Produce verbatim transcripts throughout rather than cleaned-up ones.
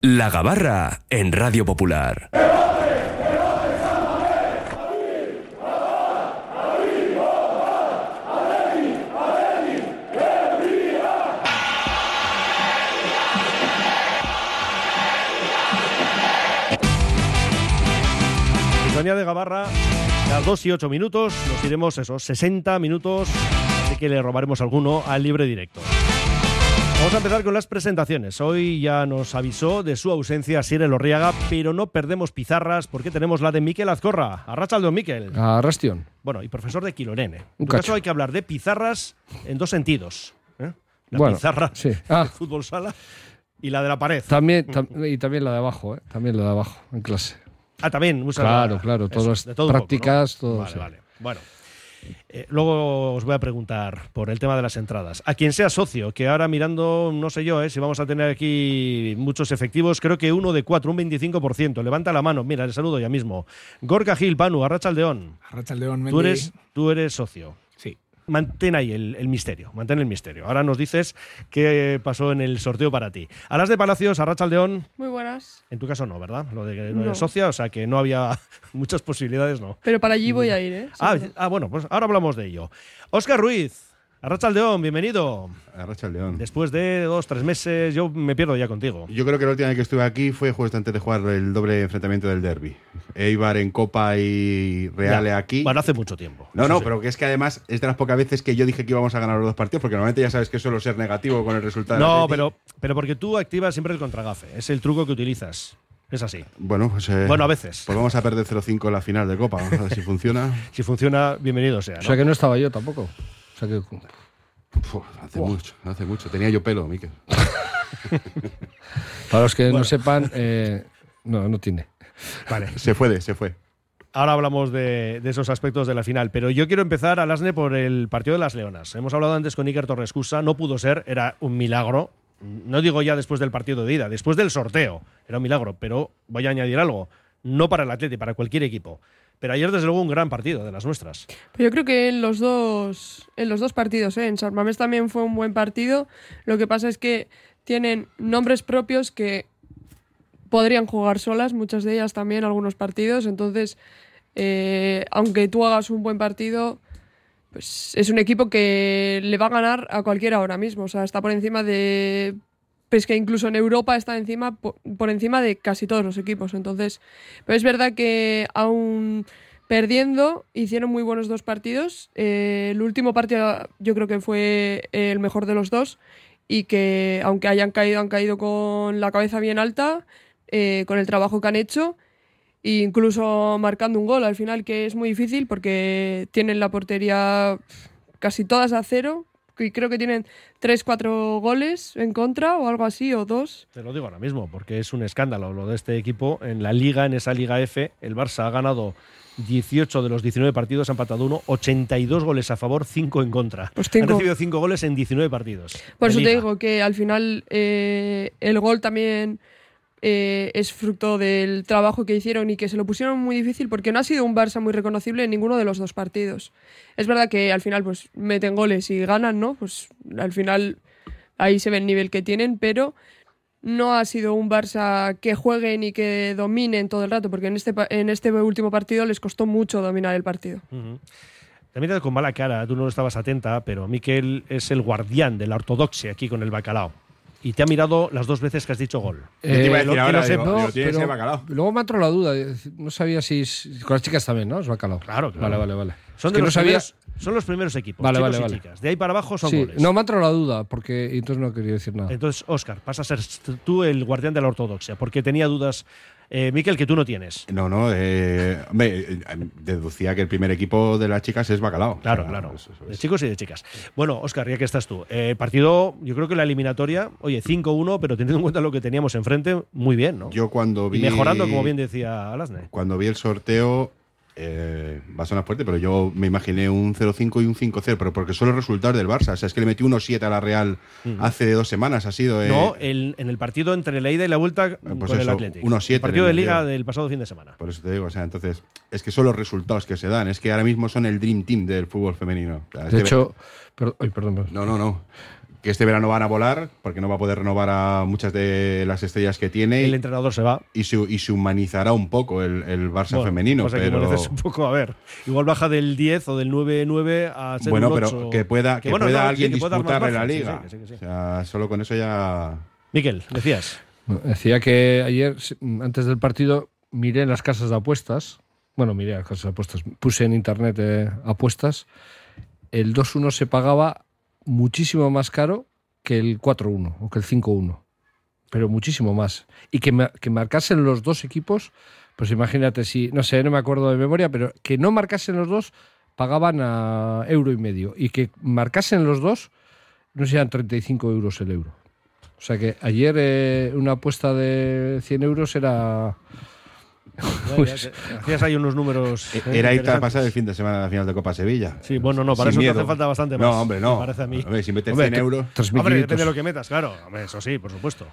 La Gabarra en Radio Popular. Sintonía de Gabarra, las dos y ocho minutos, nos iremos esos sesenta minutos, así que le robaremos alguno al libre directo. Vamos a empezar con las presentaciones. Hoy ya nos avisó de su ausencia Sir Elorriaga, pero no perdemos pizarras porque tenemos la de Mikel Azcorra. Arratsaldeon, Mikel. Arrastion. Bueno, y profesor de Quilorene. En Un tu cacho. caso hay que hablar de pizarras en dos sentidos. ¿eh? La Bueno, pizarra sí. de Ah. fútbol sala y la de la pared. También, tam- y también la de abajo, ¿eh? También la de abajo, en clase. Ah, también. Muchas Claro, claro, eso, todas de todo un prácticas, poco, ¿no? todo, Vale, sí. vale. Bueno. Eh, luego os voy a preguntar por el tema de las entradas. A quien sea socio, que ahora mirando, no sé yo, eh, si vamos a tener aquí muchos efectivos, creo que uno de cuatro, un veinticinco por ciento. Levanta la mano, mira, le saludo ya mismo. Gorka Gil, Panu, Arratsaldeon. Arratsaldeon, Mendy. Tú eres, tú eres socio. Sí. Mantén ahí el, el misterio, mantén el misterio. Ahora nos dices qué pasó en el sorteo para ti. A las de Palacios, Arratsaldeon. Muy buenas. En tu caso no, ¿verdad? Lo de que no No. eres socia, o sea que no había muchas posibilidades, ¿no? Pero para allí voy a ir, ¿eh? Ah, Seguro. ah, bueno, pues ahora hablamos de ello. Óscar Ruiz, Arratsaldeon, bienvenido. Arratsaldeon. Después de dos, tres meses, yo me pierdo ya contigo. Yo creo que la última vez que estuve aquí fue justo antes de jugar el doble enfrentamiento del derbi. Eibar en Copa y Real Ya. aquí. Bueno, hace mucho tiempo. No, Eso no, sí. pero que es que además es de las pocas veces que yo dije que íbamos a ganar los dos partidos, porque normalmente ya sabes que suelo ser negativo con el resultado. del No, Atleti. pero, pero porque tú activas siempre el contragafe. Es el truco que utilizas. Es así. Bueno, pues, eh, Bueno, a veces. Pues vamos a perder cero cinco en la final de Copa. Vamos a ver si funciona. Si funciona, bienvenido sea, ¿no? O sea que no estaba yo tampoco. O sea que. Uf, hace mucho, hace mucho. Tenía yo pelo, Mikel. Para los que Bueno. no sepan, eh, no, no tiene. Vale. Se fue, de- se fue. Ahora hablamos de, de esos aspectos de la final, pero yo quiero empezar, Alasne, por el partido de las Leonas. Hemos hablado antes con Iker Torrescusa, no pudo ser, era un milagro. No digo ya después del partido de ida, después del sorteo, era un milagro, pero voy a añadir algo, no para el Atleti, para cualquier equipo. Pero ayer, desde luego, un gran partido de las nuestras. Pues yo creo que en los dos, en los dos partidos, ¿eh? En San Mamés también fue un buen partido. Lo que pasa es que tienen nombres propios que podrían jugar solas, muchas de ellas también, algunos partidos. Entonces, eh, aunque tú hagas un buen partido, pues es un equipo que le va a ganar a cualquiera ahora mismo. O sea, está por encima de... Pues que incluso en Europa está encima por, por encima de casi todos los equipos. Entonces, pero es verdad que aún perdiendo hicieron muy buenos dos partidos. Eh, el último partido yo creo que fue el mejor de los dos y que aunque hayan caído, han caído con la cabeza bien alta, eh, con el trabajo que han hecho e incluso marcando un gol al final, que es muy difícil porque tienen la portería casi todas a cero. Y creo que tienen tres, cuatro goles en contra o algo así, o dos. Te lo digo ahora mismo, porque es un escándalo lo de este equipo. En la Liga, en esa Liga F, el Barça ha ganado dieciocho de los diecinueve partidos, ha empatado uno, ochenta y dos goles a favor, cinco en contra. Pues cinco. Han recibido cinco goles en diecinueve partidos. Por de eso te Liga. digo que al final eh, el gol también eh, es fruto del trabajo que hicieron y que se lo pusieron muy difícil porque no ha sido un Barça muy reconocible en ninguno de los dos partidos. Es verdad que al final pues meten goles y ganan, ¿no? Pues al final ahí se ve el nivel que tienen, pero no ha sido un Barça que jueguen y que dominen todo el rato, porque en este, pa- en este último partido les costó mucho dominar el partido. Ujú. Te miras con mala cara, tú no estabas atenta, pero Mikel es el guardián de la ortodoxia aquí con el bacalao. Y te ha mirado las dos veces que has dicho gol. ¿Qué te iba a Eh, decir lo- ahora? que lo Digo, sepa. digo, tiene pero ese bacalao. luego me entró la duda. No sabía si. es- Con las chicas también, ¿no? Es bacalao. Claro, claro. Vale, vale, vale. Son, Es de que no los sabía. primeros, son los primeros equipos, Vale, chicos vale, y vale. chicas. De ahí para abajo son Sí, goles. no me ha entrado la duda, porque y entonces no quería decir nada. Entonces, Óscar, pasas a ser tú el guardián de la ortodoxia, porque tenía dudas, eh, Mikel, que tú no tienes. No, no, eh, hombre, eh, deducía que el primer equipo de las chicas es bacalao. Claro, O sea, claro. eso- eso De es. chicos y de chicas. Bueno, Óscar, ya que estás tú. Eh, partido, yo creo que la eliminatoria, oye, cinco uno, pero teniendo en cuenta lo que teníamos enfrente, muy bien, ¿no? Yo cuando vi. Y mejorando, como bien decía Alasne. Cuando vi el sorteo, eh, va a sonar fuerte, pero yo me imaginé un cero cinco y un cinco cero, pero porque son los resultados del Barça. O sea, es que le metí uno siete a la Real hace dos semanas, ha sido. eh, No, el, en el partido entre la ida y la vuelta pues con el eso, Atlético. uno siete El partido le de Liga metió. del pasado fin de semana. Por eso te digo, o sea, entonces, es que son los resultados que se dan. Es que ahora mismo son el Dream Team del fútbol femenino. O sea, es De que- hecho, per- ay, perdón, perdón. No, no, no. que este verano van a volar, porque no va a poder renovar a muchas de las estrellas que tiene. El entrenador se va. Y se, y se humanizará un poco el, el Barça bueno, femenino. O sea, pero... que me un poco, a ver, igual baja del diez o del nueve nueve a ser bueno, un ocho. Pero que pueda, que que bueno, pueda no, alguien sí, que disputarle la liga. Sí, sí, sí, sí. O sea, solo con eso ya... Miquel, decías. Decía que ayer, antes del partido, miré en las casas de apuestas. Bueno, miré las casas de apuestas. Puse en internet eh, apuestas. El dos uno se pagaba muchísimo más caro que el cuatro uno o que el cinco uno. Pero muchísimo más. Y que, me, que marcasen los dos equipos, pues imagínate si, no sé, no me acuerdo de memoria, pero que no marcasen los dos, pagaban a euro y medio. Y que marcasen los dos, no sé, eran treinta y cinco euros el euro. O sea que ayer eh, una apuesta de cien euros era... Pues, hacías ahí unos números. Eh, era irte a pasar el fin de semana a la final de Copa Sevilla. Sí, bueno, no, para Sin eso miedo. te hace falta bastante más. No, hombre, no. Me parece a mí. Hombre, si metes hombre, cien euros. Hombre, depende de lo que metas, claro. Hombre, eso sí, por supuesto.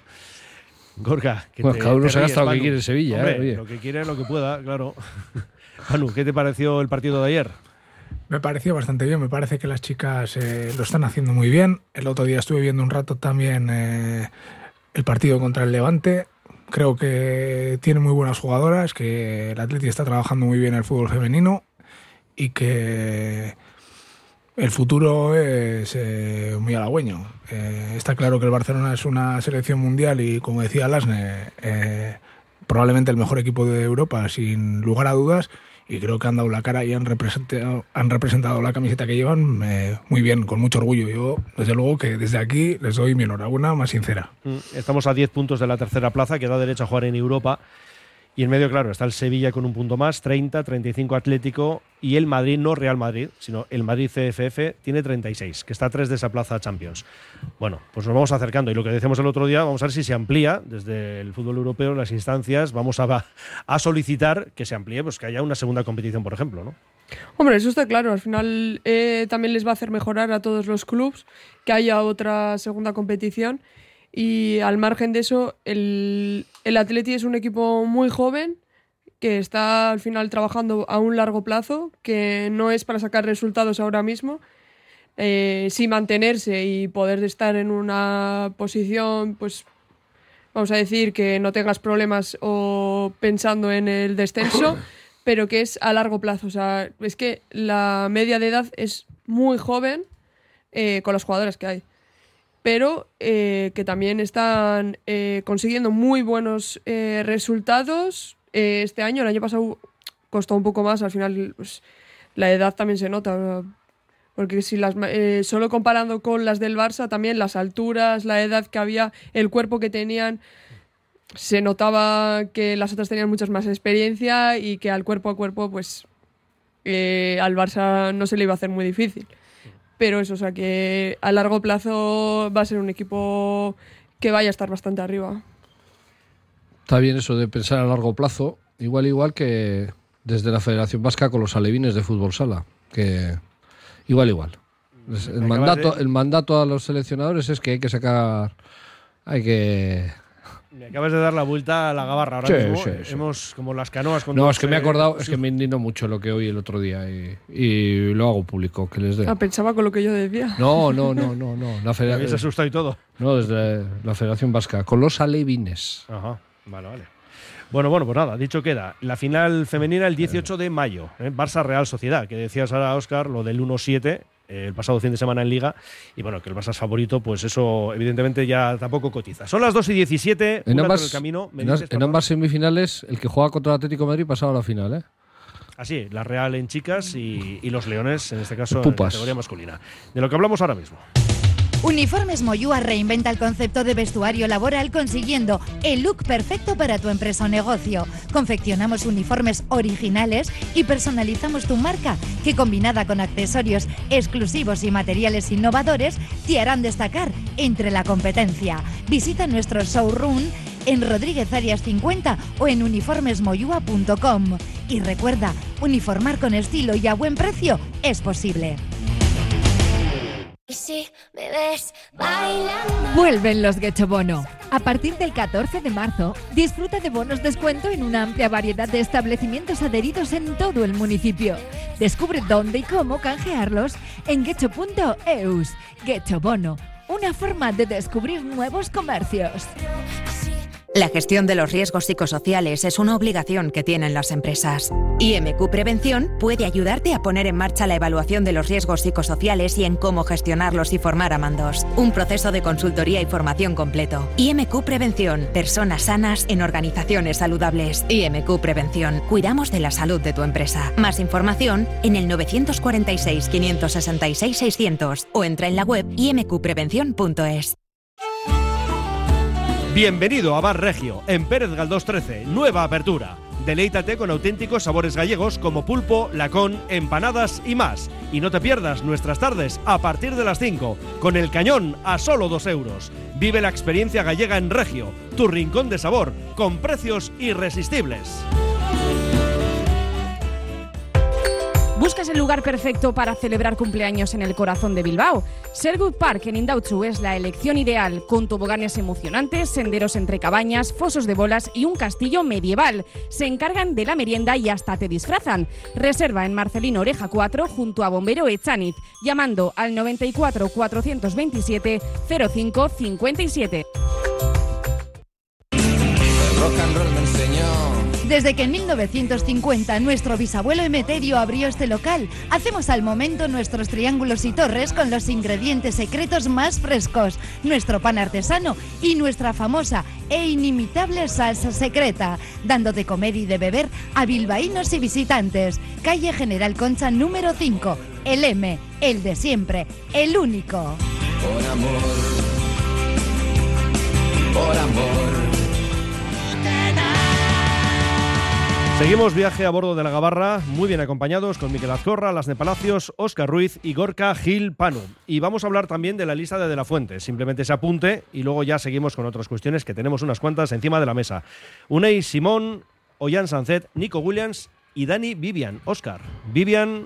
Gorka, que bueno, te, cada uno te se ríes, gasta lo Manu. que quiere en Sevilla. Hombre, eh, oye. Lo que quiere, lo que pueda, claro. Manu, ¿qué te pareció el partido de ayer? Me pareció bastante bien, me parece que las chicas eh, lo están haciendo muy bien. El otro día estuve viendo un rato también eh, el partido contra el Levante. Creo que tiene muy buenas jugadoras, que el Atleti está trabajando muy bien el fútbol femenino y que el futuro es eh, muy halagüeño. Eh, está claro que el Barcelona es una selección mundial y, como decía Lasne, eh, probablemente el mejor equipo de Europa, sin lugar a dudas. Y creo que han dado la cara y han representado, han representado la camiseta que llevan eh, muy bien, con mucho orgullo. Yo, desde luego, que desde aquí les doy mi enhorabuena más sincera. Estamos a diez puntos de la tercera plaza, que da derecho a jugar en Europa. Y en medio, claro, está el Sevilla con un punto más, treinta, treinta y cinco Atlético, y el Madrid, no Real Madrid, sino el Madrid C F F, tiene treinta y seis, que está a tres de esa plaza Champions. Bueno, pues nos vamos acercando, y lo que decíamos el otro día, vamos a ver si se amplía desde el fútbol europeo, las instancias, vamos a, a solicitar que se amplíe, pues que haya una segunda competición, por ejemplo, ¿no? Hombre, eso está claro, al final eh, también les va a hacer mejorar a todos los clubes que haya otra segunda competición. Y al margen de eso, el, el Atleti es un equipo muy joven que está al final trabajando a un largo plazo, que no es para sacar resultados ahora mismo, eh, sí mantenerse y poder estar en una posición, pues vamos a decir, que no tengas problemas o pensando en el descenso, pero que es a largo plazo. O sea, es que la media de edad es muy joven eh, con las jugadoras que hay, pero eh, que también están eh, consiguiendo muy buenos eh, resultados eh, este año. El año pasado costó un poco más, al final pues, la edad también se nota, porque si las eh, solo comparando con las del Barça, también las alturas, la edad que había, el cuerpo que tenían, se notaba que las otras tenían mucha más experiencia y que al cuerpo a cuerpo pues eh, al Barça no se le iba a hacer muy difícil. Pero eso, o sea, que a largo plazo va a ser un equipo que vaya a estar bastante arriba. Está bien eso de pensar a largo plazo, igual igual que desde la Federación Vasca con los alevines de fútbol sala, que igual igual. El mandato, de... el mandato a los seleccionadores es que hay que sacar, hay que... Me acabas de dar la vuelta a la gabarra ahora sí, mismo. Sí, sí. Hemos como las canoas con No, dos, es que me he acordado, eh, es que me indignó mucho lo que oí el otro día y, y lo hago público, que les dé. Ah, pensaba con lo que yo decía. No, no, no, no, no. La federación. Me habéis asustado y todo. No, desde la Federación Vasca, con los alevines. Ajá, vale, vale. Bueno, bueno, pues nada, dicho queda. La final femenina el dieciocho de mayo, ¿eh? Barça Real Sociedad, que decías ahora, Óscar, lo del uno siete. El pasado fin de semana en Liga, y bueno, que el Barça es favorito, pues eso evidentemente ya tampoco cotiza. Son las dos y diecisiete, en ambas, el camino. En, dices, en ambas semifinales, el que juega contra el Atlético de Madrid pasaba a la final, ¿eh? Así, la Real en chicas y, y los Leones, en este caso, Pupas. en categoría masculina. De lo que hablamos ahora mismo. Uniformes Moyúa reinventa el concepto de vestuario laboral consiguiendo el look perfecto para tu empresa o negocio. Confeccionamos uniformes originales y personalizamos tu marca, que combinada con accesorios exclusivos y materiales innovadores te harán destacar entre la competencia. Visita nuestro showroom en Rodríguez Arias cincuenta o en uniformes moyúa punto com. Y recuerda, uniformar con estilo y a buen precio es posible. Si me ves bailando. Vuelven los Getxobono. A partir del catorce de marzo, disfruta de bonos descuento en una amplia variedad de establecimientos adheridos en todo el municipio. Descubre dónde y cómo canjearlos en getxo punto eus. Getxobono, una forma de descubrir nuevos comercios. La gestión de los riesgos psicosociales es una obligación que tienen las empresas. I M Q Prevención puede ayudarte a poner en marcha la evaluación de los riesgos psicosociales y en cómo gestionarlos y formar a mandos. Un proceso de consultoría y formación completo. I M Q Prevención. Personas sanas en organizaciones saludables. I M Q Prevención. Cuidamos de la salud de tu empresa. Más información en el nueve cuatro seis, cinco seis seis, seiscientos o entra en la web i m q prevención punto es. Bienvenido a Bar Regio, en Pérez Galdós trece, nueva apertura. Deleítate con auténticos sabores gallegos como pulpo, lacón, empanadas y más. Y no te pierdas nuestras tardes a partir de las cinco, con el cañón a solo dos euros. Vive la experiencia gallega en Regio, tu rincón de sabor, con precios irresistibles. ¿Buscas el lugar perfecto para celebrar cumpleaños en el corazón de Bilbao? Sherwood Park en Indautxu es la elección ideal, con toboganes emocionantes, senderos entre cabañas, fosos de bolas y un castillo medieval. Se encargan de la merienda y hasta te disfrazan. Reserva en Marcelino Oreja cuatro junto a Bombero Echaniz, llamando al noventa y cuatro, cuatrocientos veintisiete, cero cinco cincuenta y siete. El rock and roll me enseñó. Desde que en mil novecientos cincuenta nuestro bisabuelo Emeterio abrió este local, hacemos al momento nuestros triángulos y torres con los ingredientes secretos más frescos, nuestro pan artesano y nuestra famosa e inimitable salsa secreta, dando de comer y de beber a bilbaínos y visitantes. Calle General Concha número cinco, el M, el de siempre, el único. Por amor, por amor. Seguimos viaje a bordo de la Gabarra, muy bien acompañados con Miquel Azcorra, Lasne Palacios, Óscar Ruiz y Gorka Gil Panu. Y vamos a hablar también de la lista de De la Fuente, simplemente ese apunte y luego ya seguimos con otras cuestiones que tenemos unas cuantas encima de la mesa. Unai Simón, Ollán Sancet, Nico Williams y Dani Vivian. Óscar, Vivian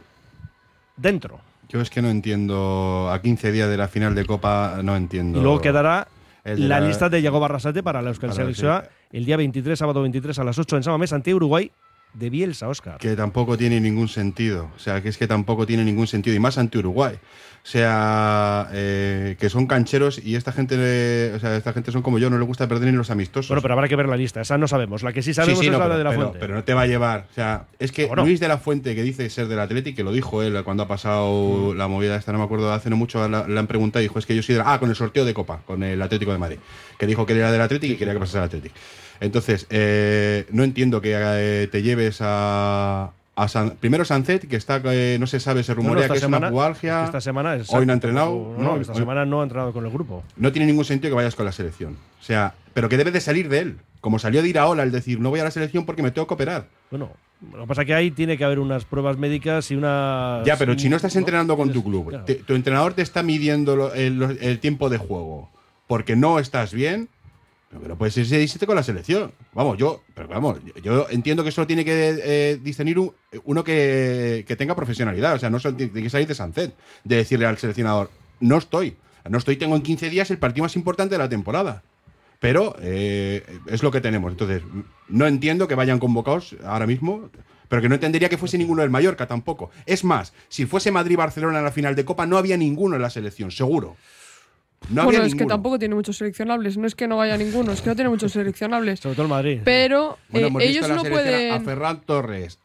dentro. Yo es que no entiendo, a quince días de la final de Copa no entiendo. Y luego quedará la, la lista de Yago Barrasate para los que se selecciona el día veintitrés, sábado veintitrés a las ocho en Samamés ante Uruguay de Bielsa, Óscar. Que tampoco tiene ningún sentido. O sea, que es que tampoco tiene ningún sentido. Y más ante Uruguay. O sea, eh, que son cancheros y esta gente, eh, o sea, esta gente son como yo, no les gusta perder ni los amistosos. Bueno, pero habrá que ver la lista. Esa no sabemos. La que sí sabemos sí, sí, es no, la pero, de De la pero, Fuente. Pero no te va a llevar. O sea, es que bueno. Luis de la Fuente, que dice ser del Atleti, que lo dijo él cuando ha pasado mm. la movida esta, no me acuerdo, hace no mucho la, le han preguntado y dijo, es que yo soy de la, ah, con el sorteo de Copa, con el Atlético de Madrid. Que dijo que era del Atleti y que quería que pasase al Atleti. Entonces, eh, no entiendo que eh, te lleves a, a San, primero Sancet, que está eh, no se sabe, se rumorea no, no, que semana, es una pubalgia. Es que esta semana es, hoy no ha entrenado. No, no, esta hoy, semana no ha entrenado con el grupo. No tiene ningún sentido que vayas con la selección. O sea, pero que debe de salir de él. Como salió de Iraola, el decir, no voy a la selección porque me tengo que operar. Bueno, lo que pasa es que ahí tiene que haber unas pruebas médicas y una. Ya, pero si no estás entrenando con tu club, claro. te, tu entrenador te está midiendo lo, el, el tiempo de juego porque no estás bien. Pero puedes irse con la selección. Vamos, yo, pero vamos, yo entiendo que solo tiene que eh, discernir un, uno que, que tenga profesionalidad. O sea, no solo tiene que salir de Sancet, de decirle al seleccionador, no estoy, no estoy, tengo en quince días el partido más importante de la temporada. Pero eh, es lo que tenemos. Entonces, no entiendo que vayan convocados ahora mismo, pero que no entendería que fuese ninguno del Mallorca tampoco. Es más, si fuese Madrid-Barcelona en la final de Copa, no había ninguno en la selección, seguro. No bueno, es ninguno. Que tampoco tiene muchos seleccionables. No es que no vaya ninguno, es que no tiene muchos seleccionables. Sobre todo el Madrid. Pero bueno, eh, hemos ellos visto no la pueden. A Ferran Torres,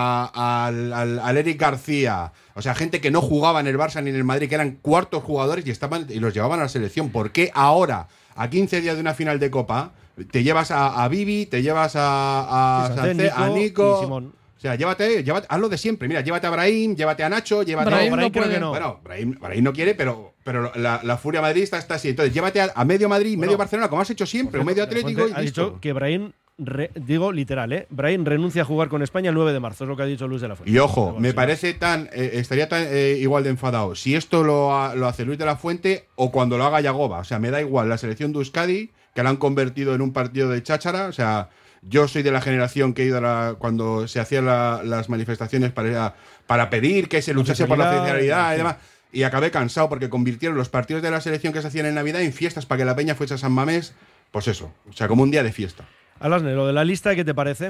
a, al, al, al Eric García. O sea, gente que no jugaba en el Barça ni en el Madrid, que eran cuartos jugadores y, estaban, y los llevaban a la selección. ¿Por qué ahora, a quince días de una final de Copa, te llevas a, a Bibi, te llevas a, a, sí, Sancet, Nico a Nico? Y Simón. O sea, llévate, llévate, hazlo de siempre. Mira, llévate a Brahim, llévate a Nacho, llévate Brahim a. No, Brahim creo que no. Bueno, Brahim, Brahim no quiere, pero, pero la, la furia madridista está así. Entonces, llévate a, a medio Madrid, bueno, medio Barcelona, como has hecho siempre, o medio Atlético. Y ha listo. dicho que Brahim, re, digo literal, ¿eh? Brahim renuncia a jugar con España el nueve de marzo, es lo que ha dicho Luis de la Fuente. Y ojo, me parece tan. Eh, estaría tan eh, igual de enfadado si esto lo, lo hace Luis de la Fuente o cuando lo haga Yagoba. O sea, me da igual la selección de Euskadi, que la han convertido en un partido de cháchara. O sea. Yo soy de la generación que he ido a la, cuando se hacían la, las manifestaciones para, para pedir que se luchase por la oficialidad sí. y demás. Y acabé cansado porque convirtieron los partidos de la selección que se hacían en Navidad en fiestas para que la peña fuese a San Mamés. Pues eso, o sea, como un día de fiesta. Alasne, lo de la lista, ¿qué te parece?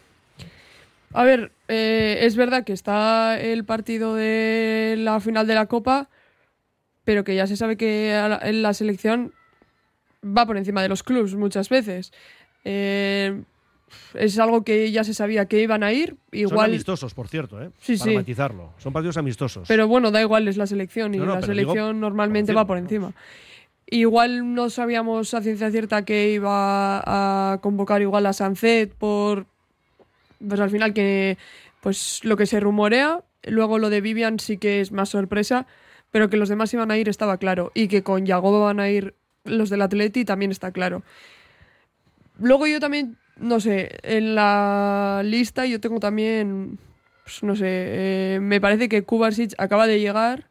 A ver, eh, es verdad que está el partido de la final de la Copa, pero que ya se sabe que a la- en la selección va por encima de los clubs muchas veces. Eh, es algo que ya se sabía que iban a ir. Son Igual, amistosos, por cierto, ¿eh? Sí, Para sí. matizarlo. Son partidos amistosos. pero bueno, da igual, es la selección y No, no, la pero selección digo, normalmente por va por encima. Igual no sabíamos a ciencia cierta que iba a convocar igual a Sancet por, pues al final que, pues lo que se rumorea. Luego lo de Vivian sí que es más sorpresa, pero que los demás iban a ir estaba claro, y que con Yagoba van a ir los del Atleti también está claro. Luego yo también, no sé, en la lista yo tengo también, pues no sé, eh, me parece que Kovacic acaba de llegar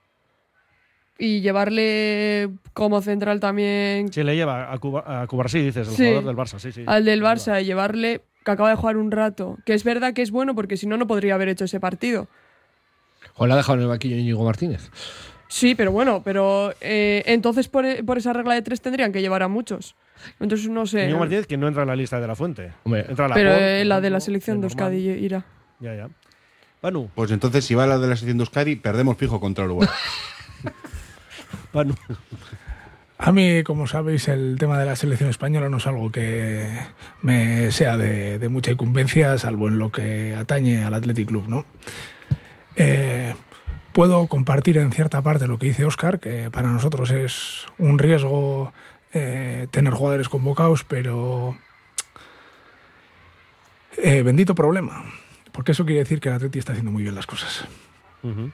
y llevarle como central también Sí, le lleva a, Cuba, a Cubarsí, dices, el Sí. jugador del Barça. Sí, sí. al del Barça, y llevarle, que acaba de jugar un rato, que es verdad que es bueno porque si no, no podría haber hecho ese partido. O le ha dejado en el banquillo Íñigo Martínez. Sí, pero bueno, pero eh, entonces por, por esa regla de tres tendrían que llevar a muchos. Entonces no sé. Íñigo Martínez, que no entra en la lista de la Fuente. Hombre, entra la pero Por, eh, por la de ejemplo, la selección de es normal. Euskadi irá. Ya, ya. Panu, Pues entonces, si va la de la selección de Euskadi, perdemos fijo contra Uruguay. Panu. A mí, como sabéis, el tema de la selección española no es algo que me sea de, de mucha incumbencia, salvo en lo que atañe al Athletic Club, ¿no? Eh, puedo compartir en cierta parte lo que dice Óscar, que para nosotros es un riesgo eh, tener jugadores convocados, pero eh, bendito problema, porque eso quiere decir que el Atleti está haciendo muy bien las cosas. Ujú.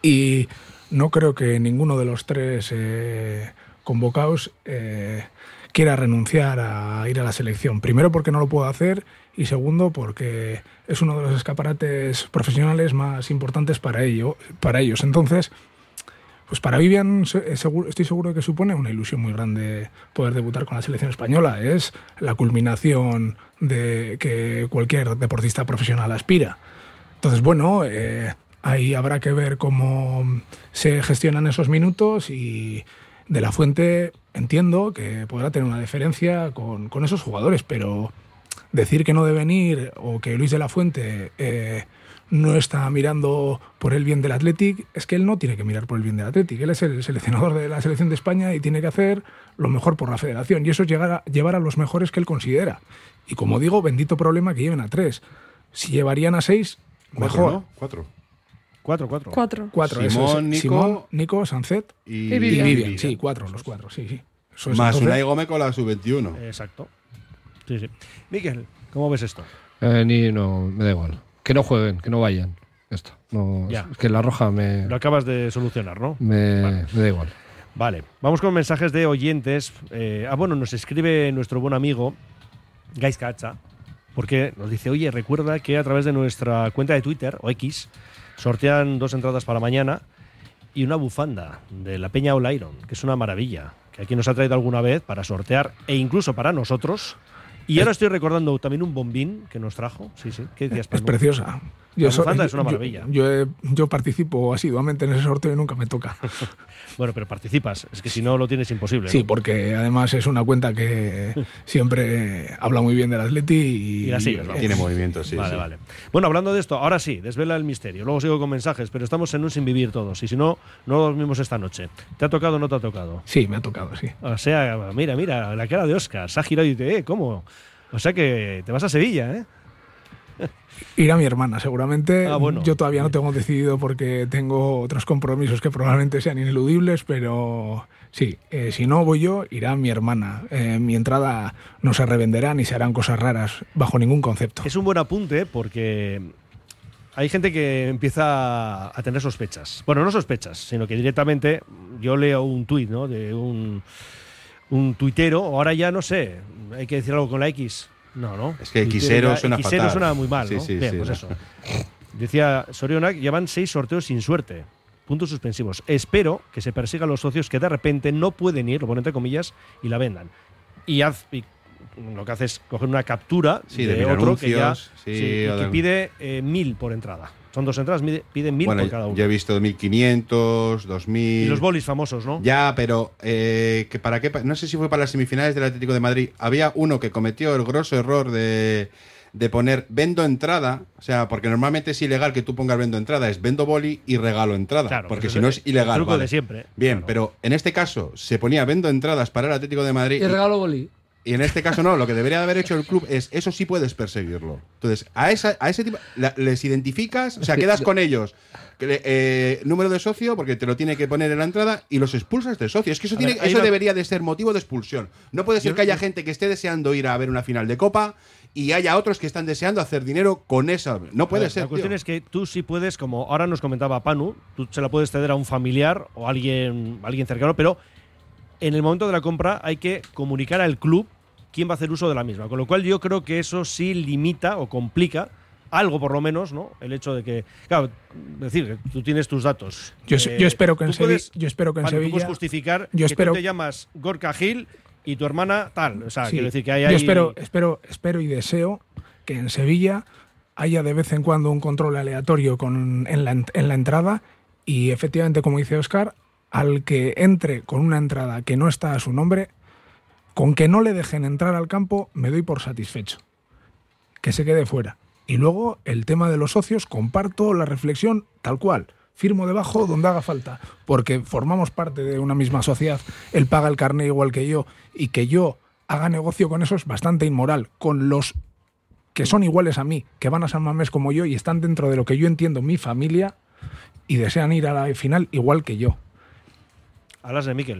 Y no creo que ninguno de los tres eh, convocados eh, quiera renunciar a ir a la selección. Primero porque no lo puedo hacer y segundo porque es uno de los escaparates profesionales más importantes para, ello, para ellos. Entonces, pues para Vivian se- seguro- estoy seguro de que supone una ilusión muy grande poder debutar con la selección española. Es la culminación de que cualquier deportista profesional aspira. Entonces, bueno, eh, ahí habrá que ver cómo se gestionan esos minutos y De la Fuente entiendo que podrá tener una diferencia con, con esos jugadores, pero decir que no deben ir o que Luis de la Fuente eh, no está mirando por el bien del Athletic, es que él no tiene que mirar por el bien del Athletic. Él es el seleccionador de la selección de España y tiene que hacer lo mejor por la federación. Y eso es llegar a, llevar a los mejores que él considera. Y como digo, bendito problema que lleven a tres. Si llevarían a seis, Cuatro, mejor. ¿no? Cuatro. Cuatro, cuatro. Cuatro. Cuatro, Simón, eso es. Nico Simón, Nico, Sancet Y, Y Vivian. y Vivian. Sí, cuatro, los cuatro, sí, sí. Eso es, Más entonces- Unai Gómez con la sub veintiuno. Exacto. Sí, sí. Miquel, ¿cómo ves esto? Eh, ni no, me da igual. Que no jueguen, que no vayan. Ya está. No, Ya. Es que la roja me, Lo acabas de solucionar, ¿no? me, Vale. me da igual. Vale, vamos con mensajes de oyentes. Eh, ah, bueno, nos escribe nuestro buen amigo Gais Cacha, porque nos dice, oye, recuerda que a través de nuestra cuenta de Twitter, o X, sortean dos entradas para mañana y una bufanda de la Peña All Iron, que es una maravilla, que aquí nos ha traído alguna vez para sortear, e incluso para nosotros. Y ahora estoy recordando también un bombín que nos trajo. Sí, sí. ¿Qué decías, Es Panu? preciosa. La so- bufanda es una yo- maravilla. Yo, he- yo participo asiduamente en ese sorteo y nunca me toca. Bueno, pero participas. Es que si no lo tienes imposible. Sí, ¿no? porque además es una cuenta que siempre habla muy bien del Atleti y, Y la sigues, vamos. Tiene movimiento, sí. Vale, sí. vale. Bueno, hablando de esto, ahora sí, desvela el misterio. Luego sigo con mensajes, pero estamos en un sin vivir todos. Y si no, no dormimos esta noche. ¿Te ha tocado o no te ha tocado? Sí, me ha tocado, sí. O sea, mira, mira, la cara de Óscar. Se ha girado y dice, eh, ¿cómo? O sea que te vas a Sevilla, ¿eh? Irá mi hermana, seguramente. Ah, bueno. Yo todavía no tengo decidido porque tengo otros compromisos que probablemente sean ineludibles, pero sí, eh, si no voy yo, irá mi hermana. Eh, mi entrada no se revenderá ni se harán cosas raras bajo ningún concepto. Es un buen apunte porque hay gente que empieza a tener sospechas. Bueno, no sospechas, sino que directamente yo leo un tuit, ¿no? De un, un tuitero, ahora ya no sé, hay que decir algo con la X. No, no. Es que Tuitero Xero ya- suena Xero fatal. suena muy mal, Sí, ¿no? sí, Bien, sí, pues no. eso. Decía Sorionak, llevan seis sorteos sin suerte. Puntos suspensivos. Espero que se persiga a los socios que de repente no pueden ir, lo ponen entre comillas, y la vendan. Y, haz, y lo que hace es coger una captura Sí, de, de mil otro que ya anuncios, sí, sí, y o que de- pide eh, mil por entrada. Son dos entradas, mide- piden mil Bueno, por cada uno. yo he visto mil quinientos, dos mil. Y los bolis famosos, ¿no? Ya, pero eh, que para qué, pa- no sé si fue para las semifinales del Atlético de Madrid. Había uno que cometió el grosso error de, de poner vendo entrada, o sea, porque normalmente es ilegal que tú pongas vendo entrada, es vendo boli y regalo entrada, Claro, porque pues si no es es ilegal. el truco vale. de siempre. Bien, Claro. pero en este caso se ponía vendo entradas para el Atlético de Madrid. Y regalo boli. Y en este caso no, lo que debería de haber hecho el club es, eso sí puedes perseguirlo. Entonces, a, esa, a ese tipo, la- les identificas, o sea, quedas con ellos, que le- eh, número de socio, porque te lo tiene que poner en la entrada, y los expulsas de socio. Es que eso, A tiene, ver, hay eso una- debería de ser motivo de expulsión. No puede ser Yo- que haya gente que esté deseando ir a ver una final de Copa y haya otros que están deseando hacer dinero con esa. No puede A ver, ser, La cuestión tío. es que tú sí puedes, como ahora nos comentaba Panu, tú se la puedes ceder a un familiar o a alguien, alguien cercano, pero en el momento de la compra hay que comunicar al club quién va a hacer uso de la misma. Con lo cual yo creo que eso sí limita o complica algo, por lo menos, ¿no? El hecho de que, claro, es decir, que tú tienes tus datos. Yo, Eh, yo espero que en, tú Sevi- puedes- yo espero que en vale, tú Sevilla. puedes justificar yo que espero- tú te llamas Gorka Gil y tu hermana tal. O sea, Sí. quiero decir que hay Yo ahí… espero, espero, espero y deseo que en Sevilla haya de vez en cuando un control aleatorio con, en, la, en- en la entrada y efectivamente, como dice Óscar, al que entre con una entrada que no está a su nombre, con que no le dejen entrar al campo, me doy por satisfecho. Que se quede fuera. Y luego el tema de los socios, comparto la reflexión tal cual. Firmo debajo donde haga falta, porque formamos parte de una misma sociedad. Él paga el carné igual que yo, y que yo haga negocio con eso es bastante inmoral. Con los que son iguales a mí, que van a San Mamés como yo y están dentro de lo que yo entiendo mi familia y desean ir a la final igual que yo. Hablas de Miquel.